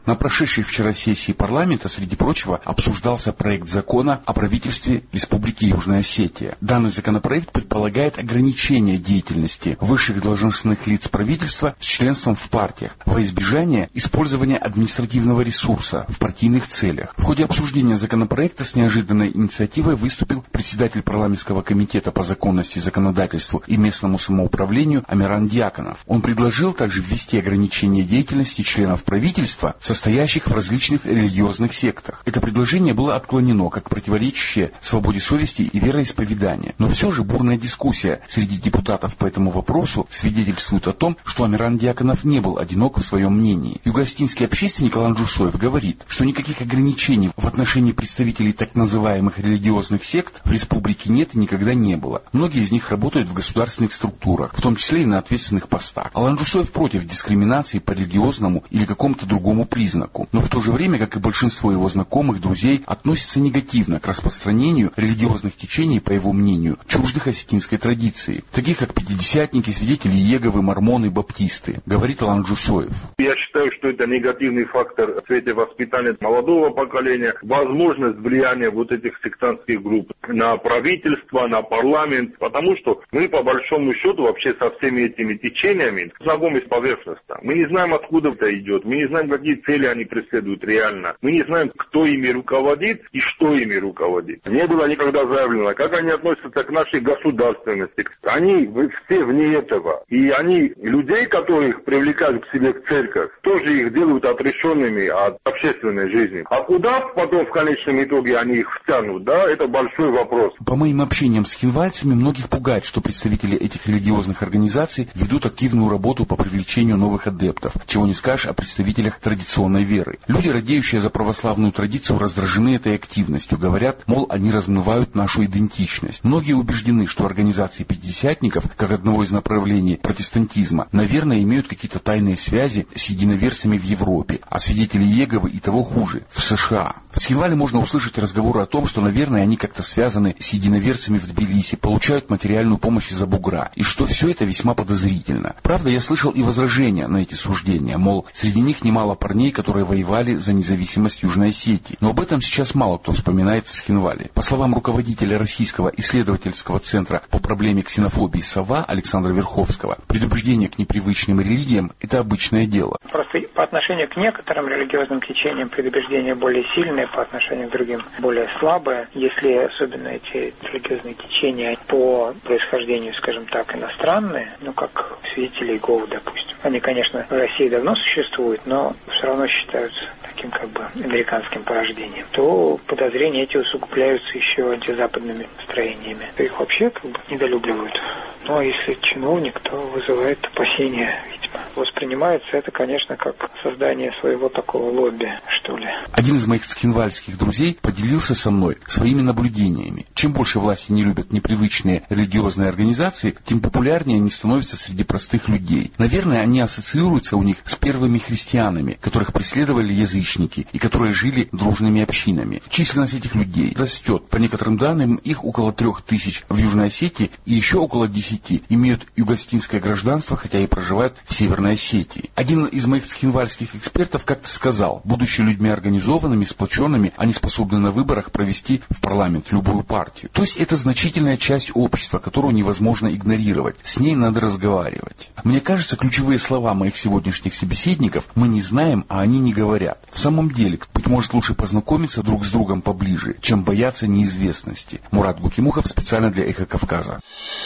На прошедшей вчера сессии парламента, среди прочего, обсуждался проект закона о правительстве Республики Южная Осетия. Данный законопроект предполагает ограничение деятельности высших должностных лиц правительства с членством в партиях во избежание использования административного ресурса в партийных целях. В ходе обсуждения законопроекта с неожиданной инициативой выступил председатель парламентского комитета по законности, законодательству и местному самоуправлению Амиран Дьяконов. Он предложил также ввести ограничение деятельности членов правительства, состоящих в различных религиозных сектах. Это предложение было отклонено как противоречащее свободе совести и вероисповедания. Но все же бурная дискуссия среди депутатов по этому вопросу свидетельствует о том, что Амиран Дьяконов не был одинок в своем мнении. Югоостинский общественник Алан Джусоев говорит, что никаких ограничений в отношении представителей так называемых религиозных сект в республике нет и никогда не было. Многие из них работают в государственных структурах, в том числе и на ответственных постах. Алан Джусоев против дискриминации по религиозному или какому-то другому признаку, но в то же время, как и большинство его знакомых, друзей, относится негативно к распространению религиозных течений, по его мнению, чуждых осетинской традиции, таких как пятидесятники, свидетели Иеговы, мормоны, баптисты, говорит Алан Джусоев.
Я считаю, что это негативный фактор в цвете воспитания молодого поколения, возможность влияния вот этих сектантских групп на правительство, на парламент, потому что мы по большому счету вообще со всеми этими течениями знакомы с поверхностью. Мы не знаем, откуда это идет, мы не знаем, какие цели они преследуют реально, мы не знаем, кто ими руководит и что ими руководит. Не было никогда заявлено, как они относятся к нашей государственности. Они все вне этого. И они людей, которых привлекают к себе в церковь, тоже их делают отрешенными от общественной жизни. А куда потом в конечном итоге они их втянут, да, это большой вопрос.
По моим общениям с хинвальцами, многих пугает, что представители этих религиозных организаций ведут активную работу по привлечению новых адептов, чего не скажешь о представителях традиционной веры. Люди, радеющие за православную традицию, раздражены этой активностью, говорят, мол, они размывают нашу идентичность. Многие убеждены, что организации пятидесятников, как одного из направлений протестантизма, наверное, имеют какие-то тайные связи с единоверцами в Европе, а свидетели Иеговы и того хуже, в США. В Схинвале можно услышать разговоры о том, что, наверное, они как-то связаны с единоверцами в Тбилиси, получают материальную помощь из-за бугра, и что все это весьма подозрительно. Правда, я слышал и возражения на эти суждения, мол, среди них немало парней, которые воевали за независимость Южной Осетии. Но об этом сейчас мало кто вспоминает в Схинвале. По словам руководителя Российского исследовательского центра по проблеме ксенофобии «Сова» Александра Верховского, предубеждение к непривычным религиям – это обычное дело.
Просто по отношению к некоторым религиозным течениям предубеждение более сильное, по отношению к другим более слабое. Если особенно эти религиозные течения по происхождению, скажем так, иностранные, ну как свидетели Иеговы, допустим. Они, конечно, в России давно существуют, но все равно считаются таким как бы американским порождением, то подозрения эти усугубляются еще антизападными настроениями. Их вообще как бы недолюбливают. Ну а если чиновник, то вызывает опасения, видимо. Воспринимается это, конечно, как создание своего такого лобби, что ли.
Один из моих схинвальских друзей поделился со мной своими наблюдениями. Чем больше власти не любят непривычные религиозные организации, тем популярнее они становятся среди простых людей. Наверное, они ассоциируются у них с первыми христианами, которых преследовали язычники и которые жили дружными общинами. Численность этих людей растет. По некоторым данным, их около трех тысяч в Южной Осетии и еще около десяти имеют югоостинское гражданство, хотя и проживают в Северной Осетии. Один из моих схинвальских экспертов как-то сказал, будучи людьми организованными, сплоченными, они способны на выборах провести в парламент любую партию. То есть это значительная часть общества, которую невозможно игнорировать. С ней надо разговаривать. Мне кажется, ключевые слова моих сегодняшних собеседников «мы не знаем, а они не говорят». В самом деле, быть может, лучше познакомиться друг с другом поближе, чем бояться неизвестности. Мурат Гукимухов специально для «Эхо Кавказа».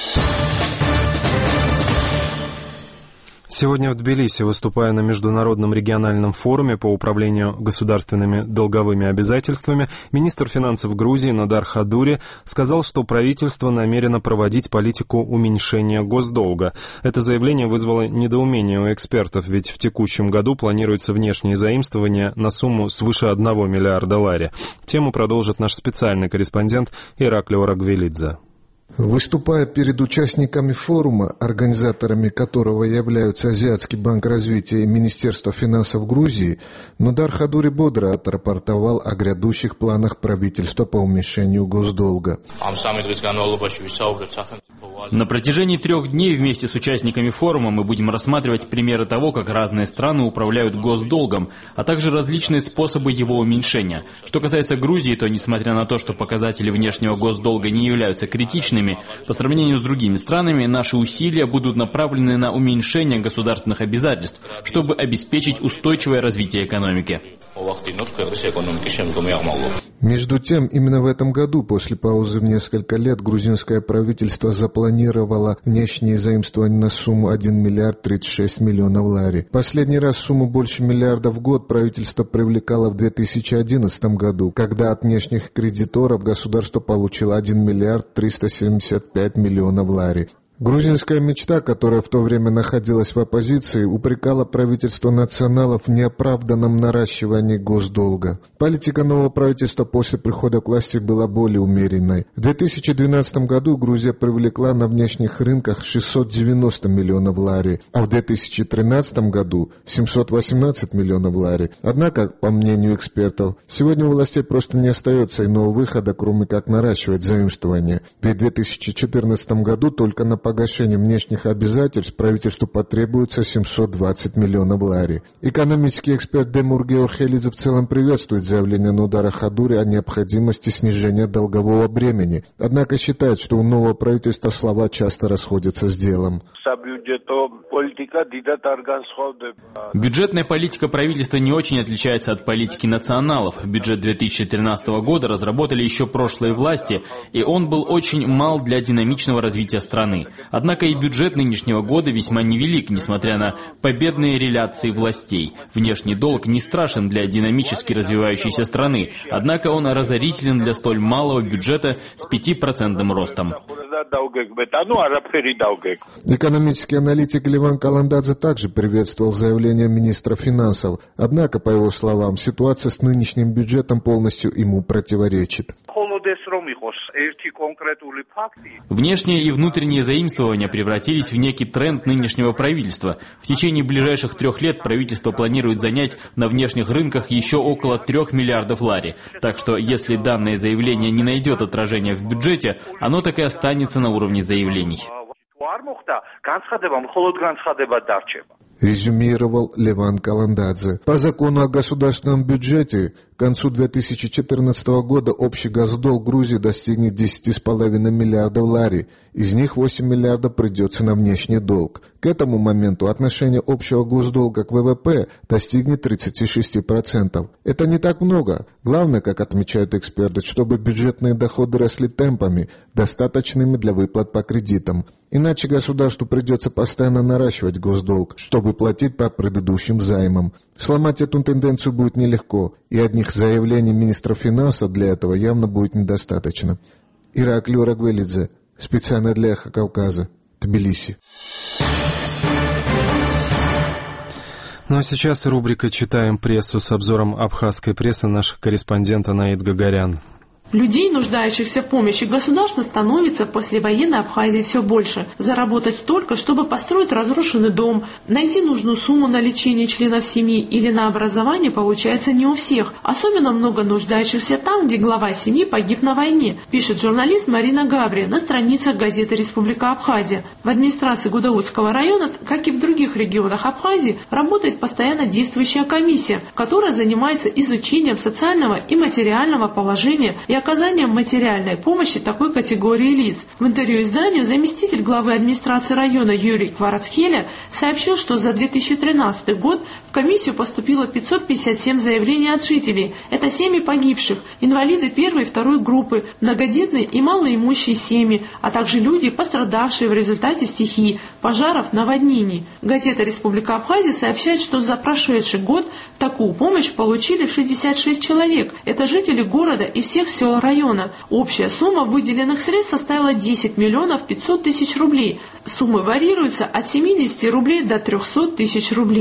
Сегодня в Тбилиси, выступая на Международном региональном форуме по управлению государственными долговыми обязательствами, министр финансов Грузии Нодар Хадури сказал, что правительство намерено проводить политику уменьшения госдолга. Это заявление вызвало недоумение у экспертов, ведь в текущем году планируется внешнее заимствование на сумму свыше одного миллиарда лари. Тему продолжит наш специальный корреспондент Ираклио Рагвелидзе.
Выступая перед участниками форума, организаторами которого являются Азиатский банк развития и Министерство финансов Грузии, Нудар Хадури бодро отрапортовал о грядущих планах правительства по уменьшению госдолга.
На протяжении трех дней вместе с участниками форума мы будем рассматривать примеры того, как разные страны управляют госдолгом, а также различные способы его уменьшения. Что касается Грузии, то несмотря на то, что показатели внешнего госдолга не являются критичными, по сравнению с другими странами, наши усилия будут направлены на уменьшение государственных обязательств, чтобы обеспечить устойчивое развитие экономики.
Между тем, именно в этом году, после паузы в несколько лет, грузинское правительство запланировало внешние заимствования на сумму один миллиард тридцать шесть миллионов лари. Последний раз сумму больше миллиарда в год правительство привлекало в две тысячи одиннадцатом году, когда от внешних кредиторов государство получило один миллиард триста семьдесят пять миллионов лари. Грузинская мечта, которая в то время находилась в оппозиции, упрекала правительство националов в неоправданном наращивании госдолга. Политика нового правительства после прихода к власти была более умеренной. В две тысячи двенадцатом году Грузия привлекла на внешних рынках шестьсот девяносто миллионов лари, а в две тысячи тринадцатом году семьсот восемнадцать миллионов лари. Однако, по мнению экспертов, сегодня у властей просто не остается иного выхода, кроме как наращивать заимствования. Ведь в две тысячи четырнадцатом году только на погашение внешних обязательств правительству потребуется семьсот двадцать миллионов лари. Экономический эксперт Демур Георхелидзе в целом приветствует заявление Нудара Хадури о необходимости снижения долгового бремени, однако считает, что у нового правительства слова часто расходятся с делом.
Бюджетная политика правительства не очень отличается от политики националов. Бюджет две тысячи тринадцатого года разработали еще прошлые власти, и он был очень мал для динамичного развития страны. Однако и бюджет нынешнего года весьма невелик, несмотря на победные реляции властей. Внешний долг не страшен для динамически развивающейся страны, однако он разорителен для столь малого бюджета с пятипроцентным ростом.
Экономический аналитик Леван Каландадзе также приветствовал заявление министра финансов, однако, по его словам, ситуация с нынешним бюджетом полностью ему противоречит.
Внешние и внутренние заимствования превратились в некий тренд нынешнего правительства. В течение ближайших трех лет правительство планирует занять на внешних рынках еще около трех миллиардов лари. Так что, если данное заявление не найдет отражения в бюджете, оно так и останется на уровне заявлений.
Резюмировал Леван Каландадзе. По закону о государственном бюджете к концу две тысячи четырнадцатого года общий госдолг Грузии достигнет десять целых пять десятых миллиардов лари, из них восемь миллиардов придется на внешний долг. К этому моменту отношение общего госдолга к вэ вэ пэ достигнет тридцати шести процентов. Это не так много. Главное, как отмечают эксперты, чтобы бюджетные доходы росли темпами, достаточными для выплат по кредитам. Иначе государству придется постоянно наращивать госдолг, чтобы платить по предыдущим займам. Сломать эту тенденцию будет нелегко, и одних заявлений министра финансов для этого явно будет недостаточно. Ираклий Орагвелидзе, специально для Эхо Кавказа, Тбилиси.
Ну а сейчас рубрика «Читаем прессу» с обзором абхазской прессы наш корреспондент Анаид Гагарян.
Людей, нуждающихся в помощи государства, становится в послевоенной Абхазии все больше. Заработать столько, чтобы построить разрушенный дом, найти нужную сумму на лечение членов семьи или на образование, получается не у всех. Особенно много нуждающихся там, где глава семьи погиб на войне, пишет журналист Марина Габри на страницах газеты «Республика Абхазия». В администрации Гудаутского района, как и в других регионах Абхазии, работает постоянно действующая комиссия, которая занимается изучением социального и материального положения и оказанием материальной помощи такой категории лиц. В интервью изданию заместитель главы администрации района Юрий Кварацхеля сообщил, что за две тысячи тринадцатый год в комиссию поступило пятьсот пятьдесят семь заявлений от жителей. Это семьи погибших, инвалиды первой и второй группы, многодетные и малоимущие семьи, а также люди, пострадавшие в результате стихий, пожаров, наводнений. Газета «Республика Абхазия» сообщает, что за прошедший год такую помощь получили шестьдесят шесть человек. Это жители города и всех сел района. Общая сумма выделенных средств составила десять миллионов пятьсот тысяч рублей. Суммы варьируются от семидесяти рублей до трехсот тысяч рублей.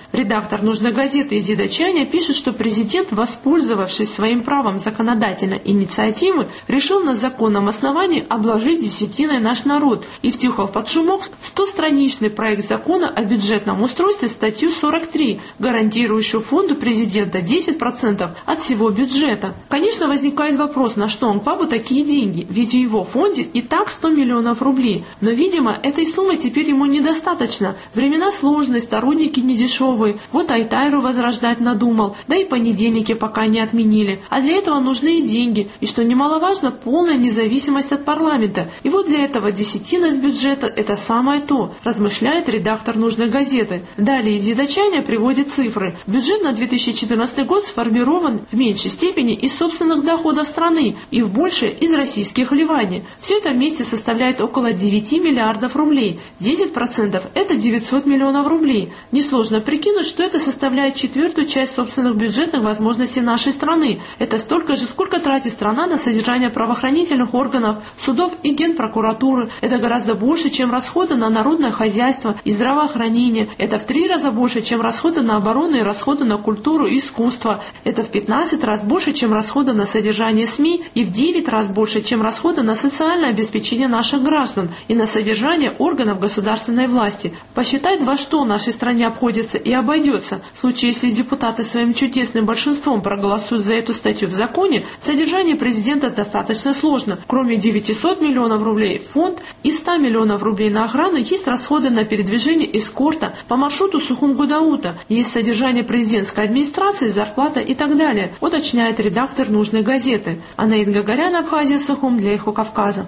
Редактор нужной газеты Изида Чаня пишет, что президент, воспользовавшись своим правом законодательной инициативы, решил на законном основании обложить десятиной наш народ и втюхал под шумок стостраничный проект закона о бюджетном устройстве статью сорок три, гарантирующую фонду президента десять процентов от всего бюджета. Конечно, возникает вопрос, на что он папу такие деньги, ведь в его фонде и так сто миллионов рублей. Но, видимо, этой суммы теперь ему недостаточно. Времена сложные, сторонники недешевые. Вот Айтайру возрождать надумал, да и понедельники пока не отменили. А для этого нужны и деньги. И, что немаловажно, полная независимость от парламента. И вот для этого десятина из бюджета – это самое то, размышляет редактор нужной газеты. Далее Изида Чаня приводит цифры. Бюджет на две тысячи четырнадцатый год сформирован в меньшей степени из собственных доходов страны и в большей из российских вливаний. Все это вместе составляет около девяти миллиардов рублей. десять процентов – это девятьсот миллионов рублей. Несложно прикинуть, что это составляет четвертую часть собственных бюджетных возможностей нашей страны. Это столько же, сколько тратит страна на содержание правоохранительных органов, судов и генпрокуратуры. Это гораздо больше, чем расходы на народное хозяйство и здравоохранение. Это в три раза больше, чем расходы на оборону и расходы на культуру и искусство. Это в пятнадцать раз больше, чем расходы на содержание СМИ и в девять раз больше, чем расходы на социальное обеспечение наших граждан и на содержание органов государственной власти. Посчитать, во что нашей стране обходится и обойдется. В случае, если депутаты своим чудесным большинством проголосуют за эту статью в законе, содержание президента достаточно сложно. Кроме девятисот миллионов рублей в фонд и ста миллионов рублей на охрану, есть расходы на передвижение эскорта по маршруту Сухум-Гудаута, есть содержание президентской администрации, зарплата и так далее, уточняет редактор нужной газеты. Анаид Гагарян, Абхазия, Сухум для Эхо Кавказа.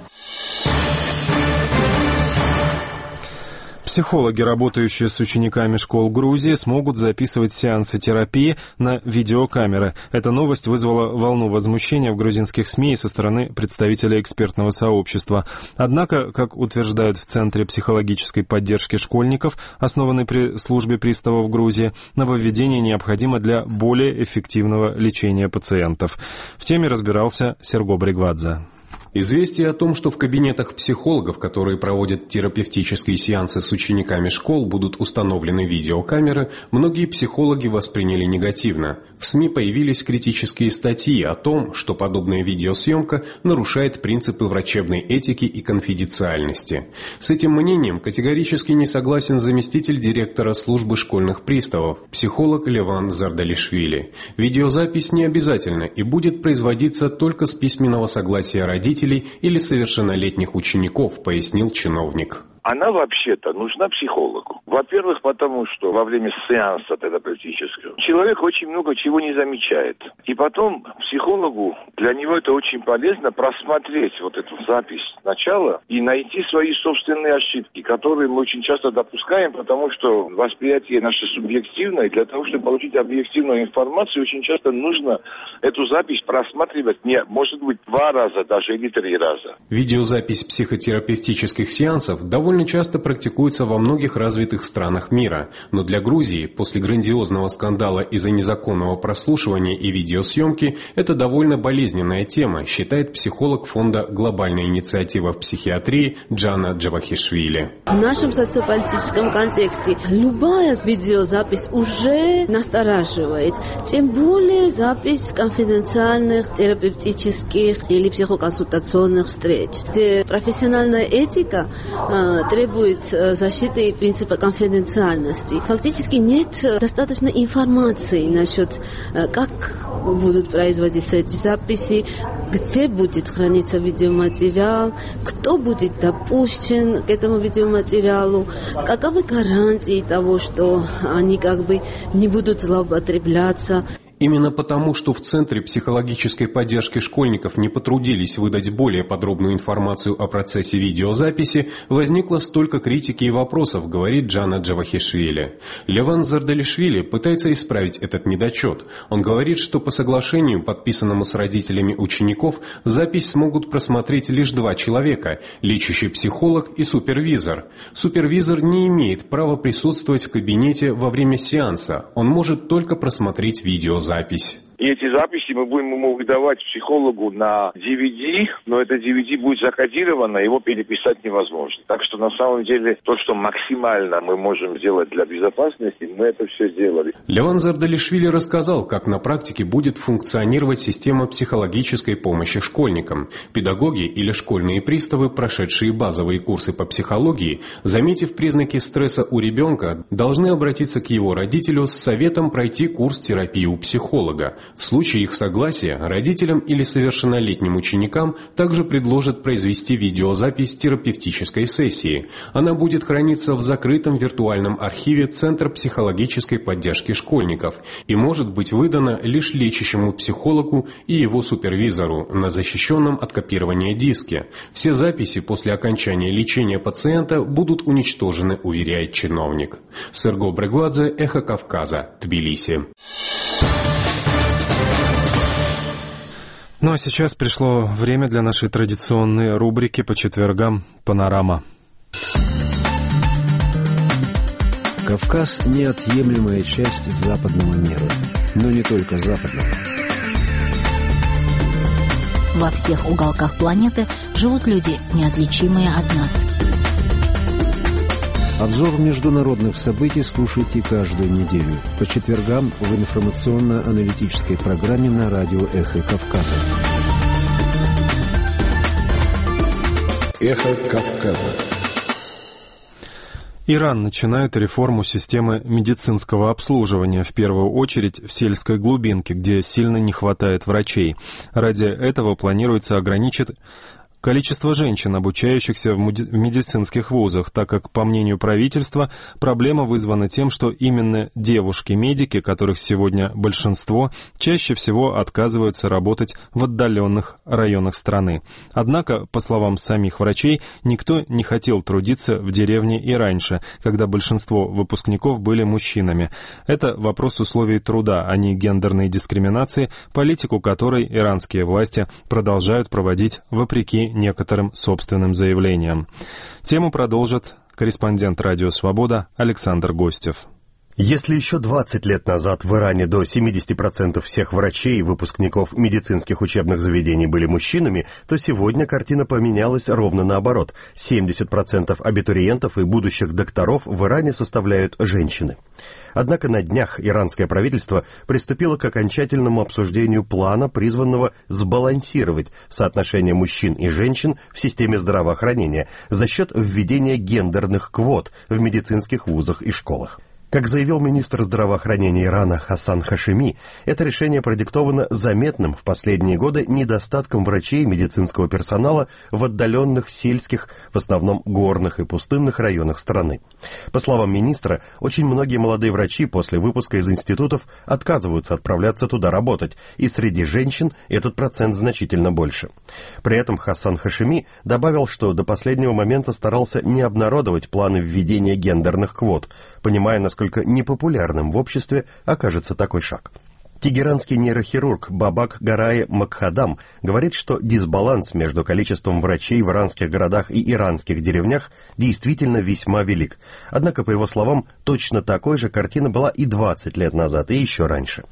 Психологи, работающие с учениками школ Грузии, смогут записывать сеансы терапии на видеокамеры. Эта новость вызвала волну возмущения в грузинских СМИ и со стороны представителей экспертного сообщества. Однако, как утверждают в Центре психологической поддержки школьников, основанной при службе приставов Грузии, нововведение необходимо для более эффективного лечения пациентов. В теме разбирался Серго Бригвадзе.
Известие о том, что в кабинетах психологов, которые проводят терапевтические сеансы с учениками школ, будут установлены видеокамеры, многие психологи восприняли негативно. В СМИ появились критические статьи о том, что подобная видеосъемка нарушает принципы врачебной этики и конфиденциальности. С этим мнением категорически не согласен заместитель директора службы школьных приставов, психолог Леван Зардалишвили. Видеозапись не обязательна и будет производиться только с письменного согласия родителей или совершеннолетних учеников, пояснил чиновник.
Она вообще-то нужна психологу. Во-первых, потому что во время сеанса терапевтического человек очень много чего не замечает. И потом психологу, для него это очень полезно просмотреть вот эту запись сначала и найти свои собственные ошибки, которые мы очень часто допускаем, потому что восприятие наше субъективное, и для того, чтобы получить объективную информацию, очень часто нужно эту запись просматривать, не, может быть, два раза даже или три раза.
Видеозапись психотерапевтических сеансов довольно довольно часто практикуется во многих развитых странах мира, но для Грузии после грандиозного скандала из-за незаконного прослушивания и видеосъемки это довольно болезненная тема, считает психолог фонда «Глобальная инициатива в психиатрии» Джана Джавахишвили.
В нашем социополитическом контексте любая видеозапись уже настораживает, тем более запись конфиденциальных терапевтических или психоконсультационных встреч, где профессиональная этика э, требует защиты принципа конфиденциальности. Фактически нет достаточно информации насчет, как будут производиться эти записи, где будет храниться видеоматериал, кто будет допущен к этому видеоматериалу, каковы гарантии того, что они как бы не будут злоупотребляться.
Именно потому, что в Центре психологической поддержки школьников не потрудились выдать более подробную информацию о процессе видеозаписи, возникло столько критики и вопросов, говорит Джана Джавахишвили. Леван Зардалишвили пытается исправить этот недочет. Он говорит, что по соглашению, подписанному с родителями учеников, запись смогут просмотреть лишь два человека – лечащий психолог и супервизор. Супервизор не имеет права присутствовать в кабинете во время сеанса, он может только просмотреть видеозапись. Запись.
И эти записи мы будем ему выдавать психологу на ди ви ди, но это ди ви ди будет закодировано, его переписать невозможно. Так что на самом деле то, что максимально мы можем сделать для безопасности, мы это все сделали.
Леван Зардалишвили рассказал, как на практике будет функционировать система психологической помощи школьникам. Педагоги или школьные приставы, прошедшие базовые курсы по психологии, заметив признаки стресса у ребенка, должны обратиться к его родителю с советом пройти курс терапии у психолога. В случае их согласия родителям или совершеннолетним ученикам также предложат произвести видеозапись терапевтической сессии. Она будет храниться в закрытом виртуальном архиве Центра психологической поддержки школьников и может быть выдана лишь лечащему психологу и его супервизору на защищенном от копирования диске. Все записи после окончания лечения пациента будут уничтожены, уверяет чиновник. Серго Брегвадзе, Эхо Кавказа, Тбилиси.
Ну а сейчас пришло время для нашей традиционной рубрики по четвергам «Панорама».
Кавказ – неотъемлемая часть западного мира, но не только западного.
Во всех уголках планеты живут люди, неотличимые от нас.
Обзор международных событий слушайте каждую неделю по четвергам в информационно-аналитической программе на радио «Эхо Кавказа».
«Эхо Кавказа».
Иран начинает реформу системы медицинского обслуживания, в первую очередь в сельской глубинке, где сильно не хватает врачей. Ради этого планируется ограничить количество женщин, обучающихся в медицинских вузах, так как, по мнению правительства, проблема вызвана тем, что именно девушки-медики, которых сегодня большинство, чаще всего отказываются работать в отдаленных районах страны. Однако, по словам самих врачей, никто не хотел трудиться в деревне и раньше, когда большинство выпускников были мужчинами. Это вопрос условий труда, а не гендерной дискриминации, политику которой иранские власти продолжают проводить вопреки некоторым собственным заявлениям. Тему продолжит корреспондент «Радио Свобода» Александр Гостев.
Если еще двадцать лет назад в Иране до семьдесят процентов всех врачей и выпускников медицинских учебных заведений были мужчинами, то сегодня картина поменялась ровно наоборот. семьдесят процентов абитуриентов и будущих докторов в Иране составляют женщины. Однако на днях иранское правительство приступило к окончательному обсуждению плана, призванного сбалансировать соотношение мужчин и женщин в системе здравоохранения за счет введения гендерных квот в медицинских вузах и школах. Как заявил министр здравоохранения Ирана Хасан Хашеми, это решение продиктовано заметным в последние годы недостатком врачей и медицинского персонала в отдаленных сельских, в основном горных и пустынных районах страны. По словам министра, очень многие молодые врачи после выпуска из институтов отказываются отправляться туда работать, и среди женщин этот процент значительно больше. При этом Хасан Хашеми добавил, что до последнего момента старался не обнародовать планы введения гендерных квот, понимая, насколько насколько непопулярным в обществе окажется такой шаг. Тегеранский нейрохирург Бабак Гарай Макхадам говорит, что дисбаланс между количеством врачей в иранских городах и иранских деревнях действительно весьма велик. Однако, по его словам, точно такой же картина была и двадцать лет назад, и еще раньше.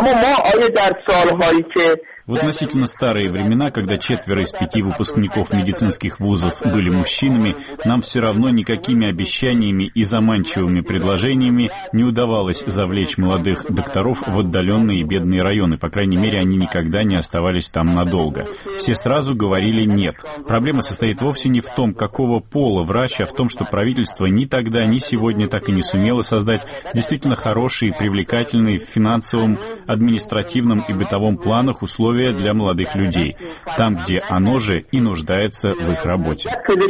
В относительно старые времена, когда четверо из пяти выпускников медицинских вузов были мужчинами, нам все равно никакими обещаниями и заманчивыми предложениями не удавалось завлечь молодых докторов в отдаленные и бедные районы. По крайней мере, они никогда не оставались там надолго. Все сразу говорили «нет». Проблема состоит вовсе не в том, какого пола врач, а в том, что правительство ни тогда, ни сегодня так и не сумело создать действительно хорошие и привлекательные в финансовом, административном и бытовом планах условия для молодых людей, там, где оно же и нуждается в их работе.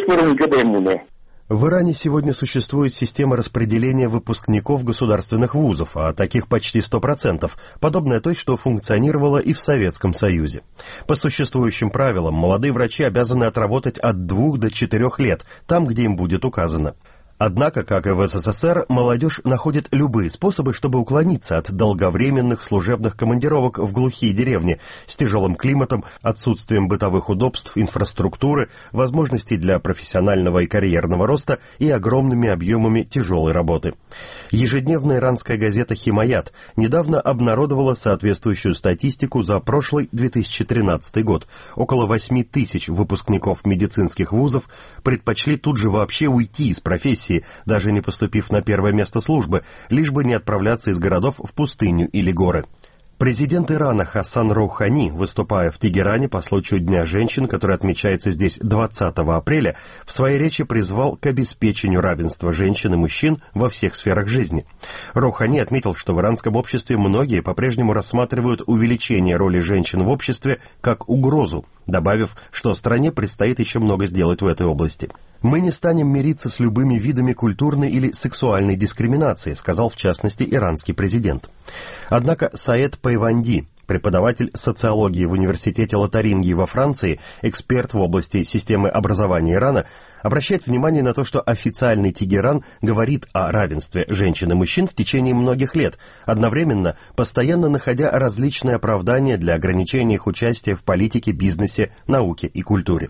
В Иране сегодня существует система распределения выпускников государственных вузов, а таких почти сто процентов, подобная той, что функционировала и в Советском Союзе. По существующим правилам, молодые врачи обязаны отработать от двух до четырех лет, там, где им будет указано. Однако, как и в СССР, молодежь находит любые способы, чтобы уклониться от долговременных служебных командировок в глухие деревни с тяжелым климатом, отсутствием бытовых удобств, инфраструктуры, возможностей для профессионального и карьерного роста и огромными объемами тяжелой работы. Ежедневная иранская газета «Химаят» недавно обнародовала соответствующую статистику за прошлый две тысячи тринадцатый год. Около восемь тысяч выпускников медицинских вузов предпочли тут же вообще уйти из профессии, даже не поступив на первое место службы, лишь бы не отправляться из городов в пустыню или горы. Президент Ирана Хасан Роухани, выступая в Тегеране по случаю Дня женщин, который отмечается здесь двадцатого апреля, в своей речи призвал к обеспечению равенства женщин и мужчин во всех сферах жизни. Роухани отметил, что в иранском обществе многие по-прежнему рассматривают увеличение роли женщин в обществе как угрозу, добавив, что стране предстоит еще много сделать в этой области. «Мы не станем мириться с любыми видами культурной или сексуальной дискриминации», сказал в частности иранский президент. Однако Саед Пайванди, преподаватель социологии в университете Лотарингии во Франции, эксперт в области системы образования Ирана, обращает внимание на то, что официальный Тегеран говорит о равенстве женщин и мужчин в течение многих лет, одновременно постоянно находя различные оправдания для ограничения их участия в политике, бизнесе, науке и культуре.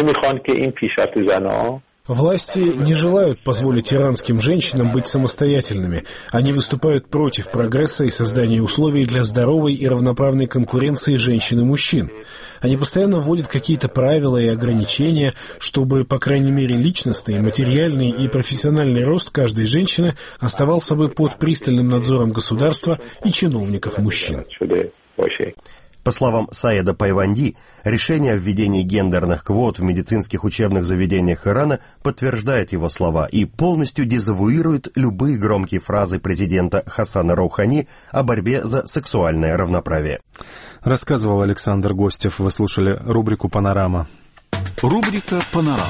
Власти не желают позволить иранским женщинам быть самостоятельными. Они выступают против прогресса и создания условий для здоровой и равноправной конкуренции женщин и мужчин. Они постоянно вводят какие-то правила и ограничения, чтобы, по крайней мере, личностный, материальный и профессиональный рост каждой женщины оставался бы под пристальным надзором государства и чиновников мужчин.
По словам Саеда Пайванди, решение о введении гендерных квот в медицинских учебных заведениях Ирана подтверждает его слова и полностью дезавуирует любые громкие фразы президента Хасана Роухани о борьбе за сексуальное равноправие.
Рассказывал Александр Гостев. Вы слушали рубрику «Панорама».
Рубрика «Панорама».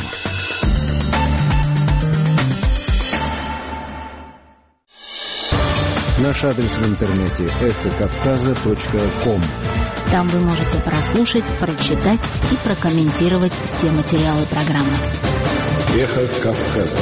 Наш адрес в интернете эхо кавказа точка ком.
Там вы можете прослушать, прочитать и прокомментировать все материалы программы.
Эхо Кавказа.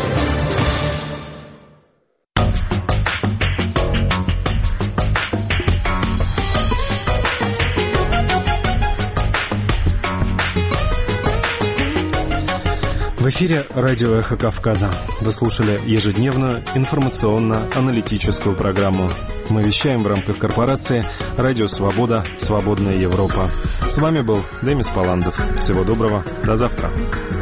В эфире радио «Эхо Кавказа». Вы слушали ежедневную информационно-аналитическую программу. Мы вещаем в рамках корпорации «Радио Свобода. Свободная Европа». С вами был Демис Паландов. Всего доброго. До завтра.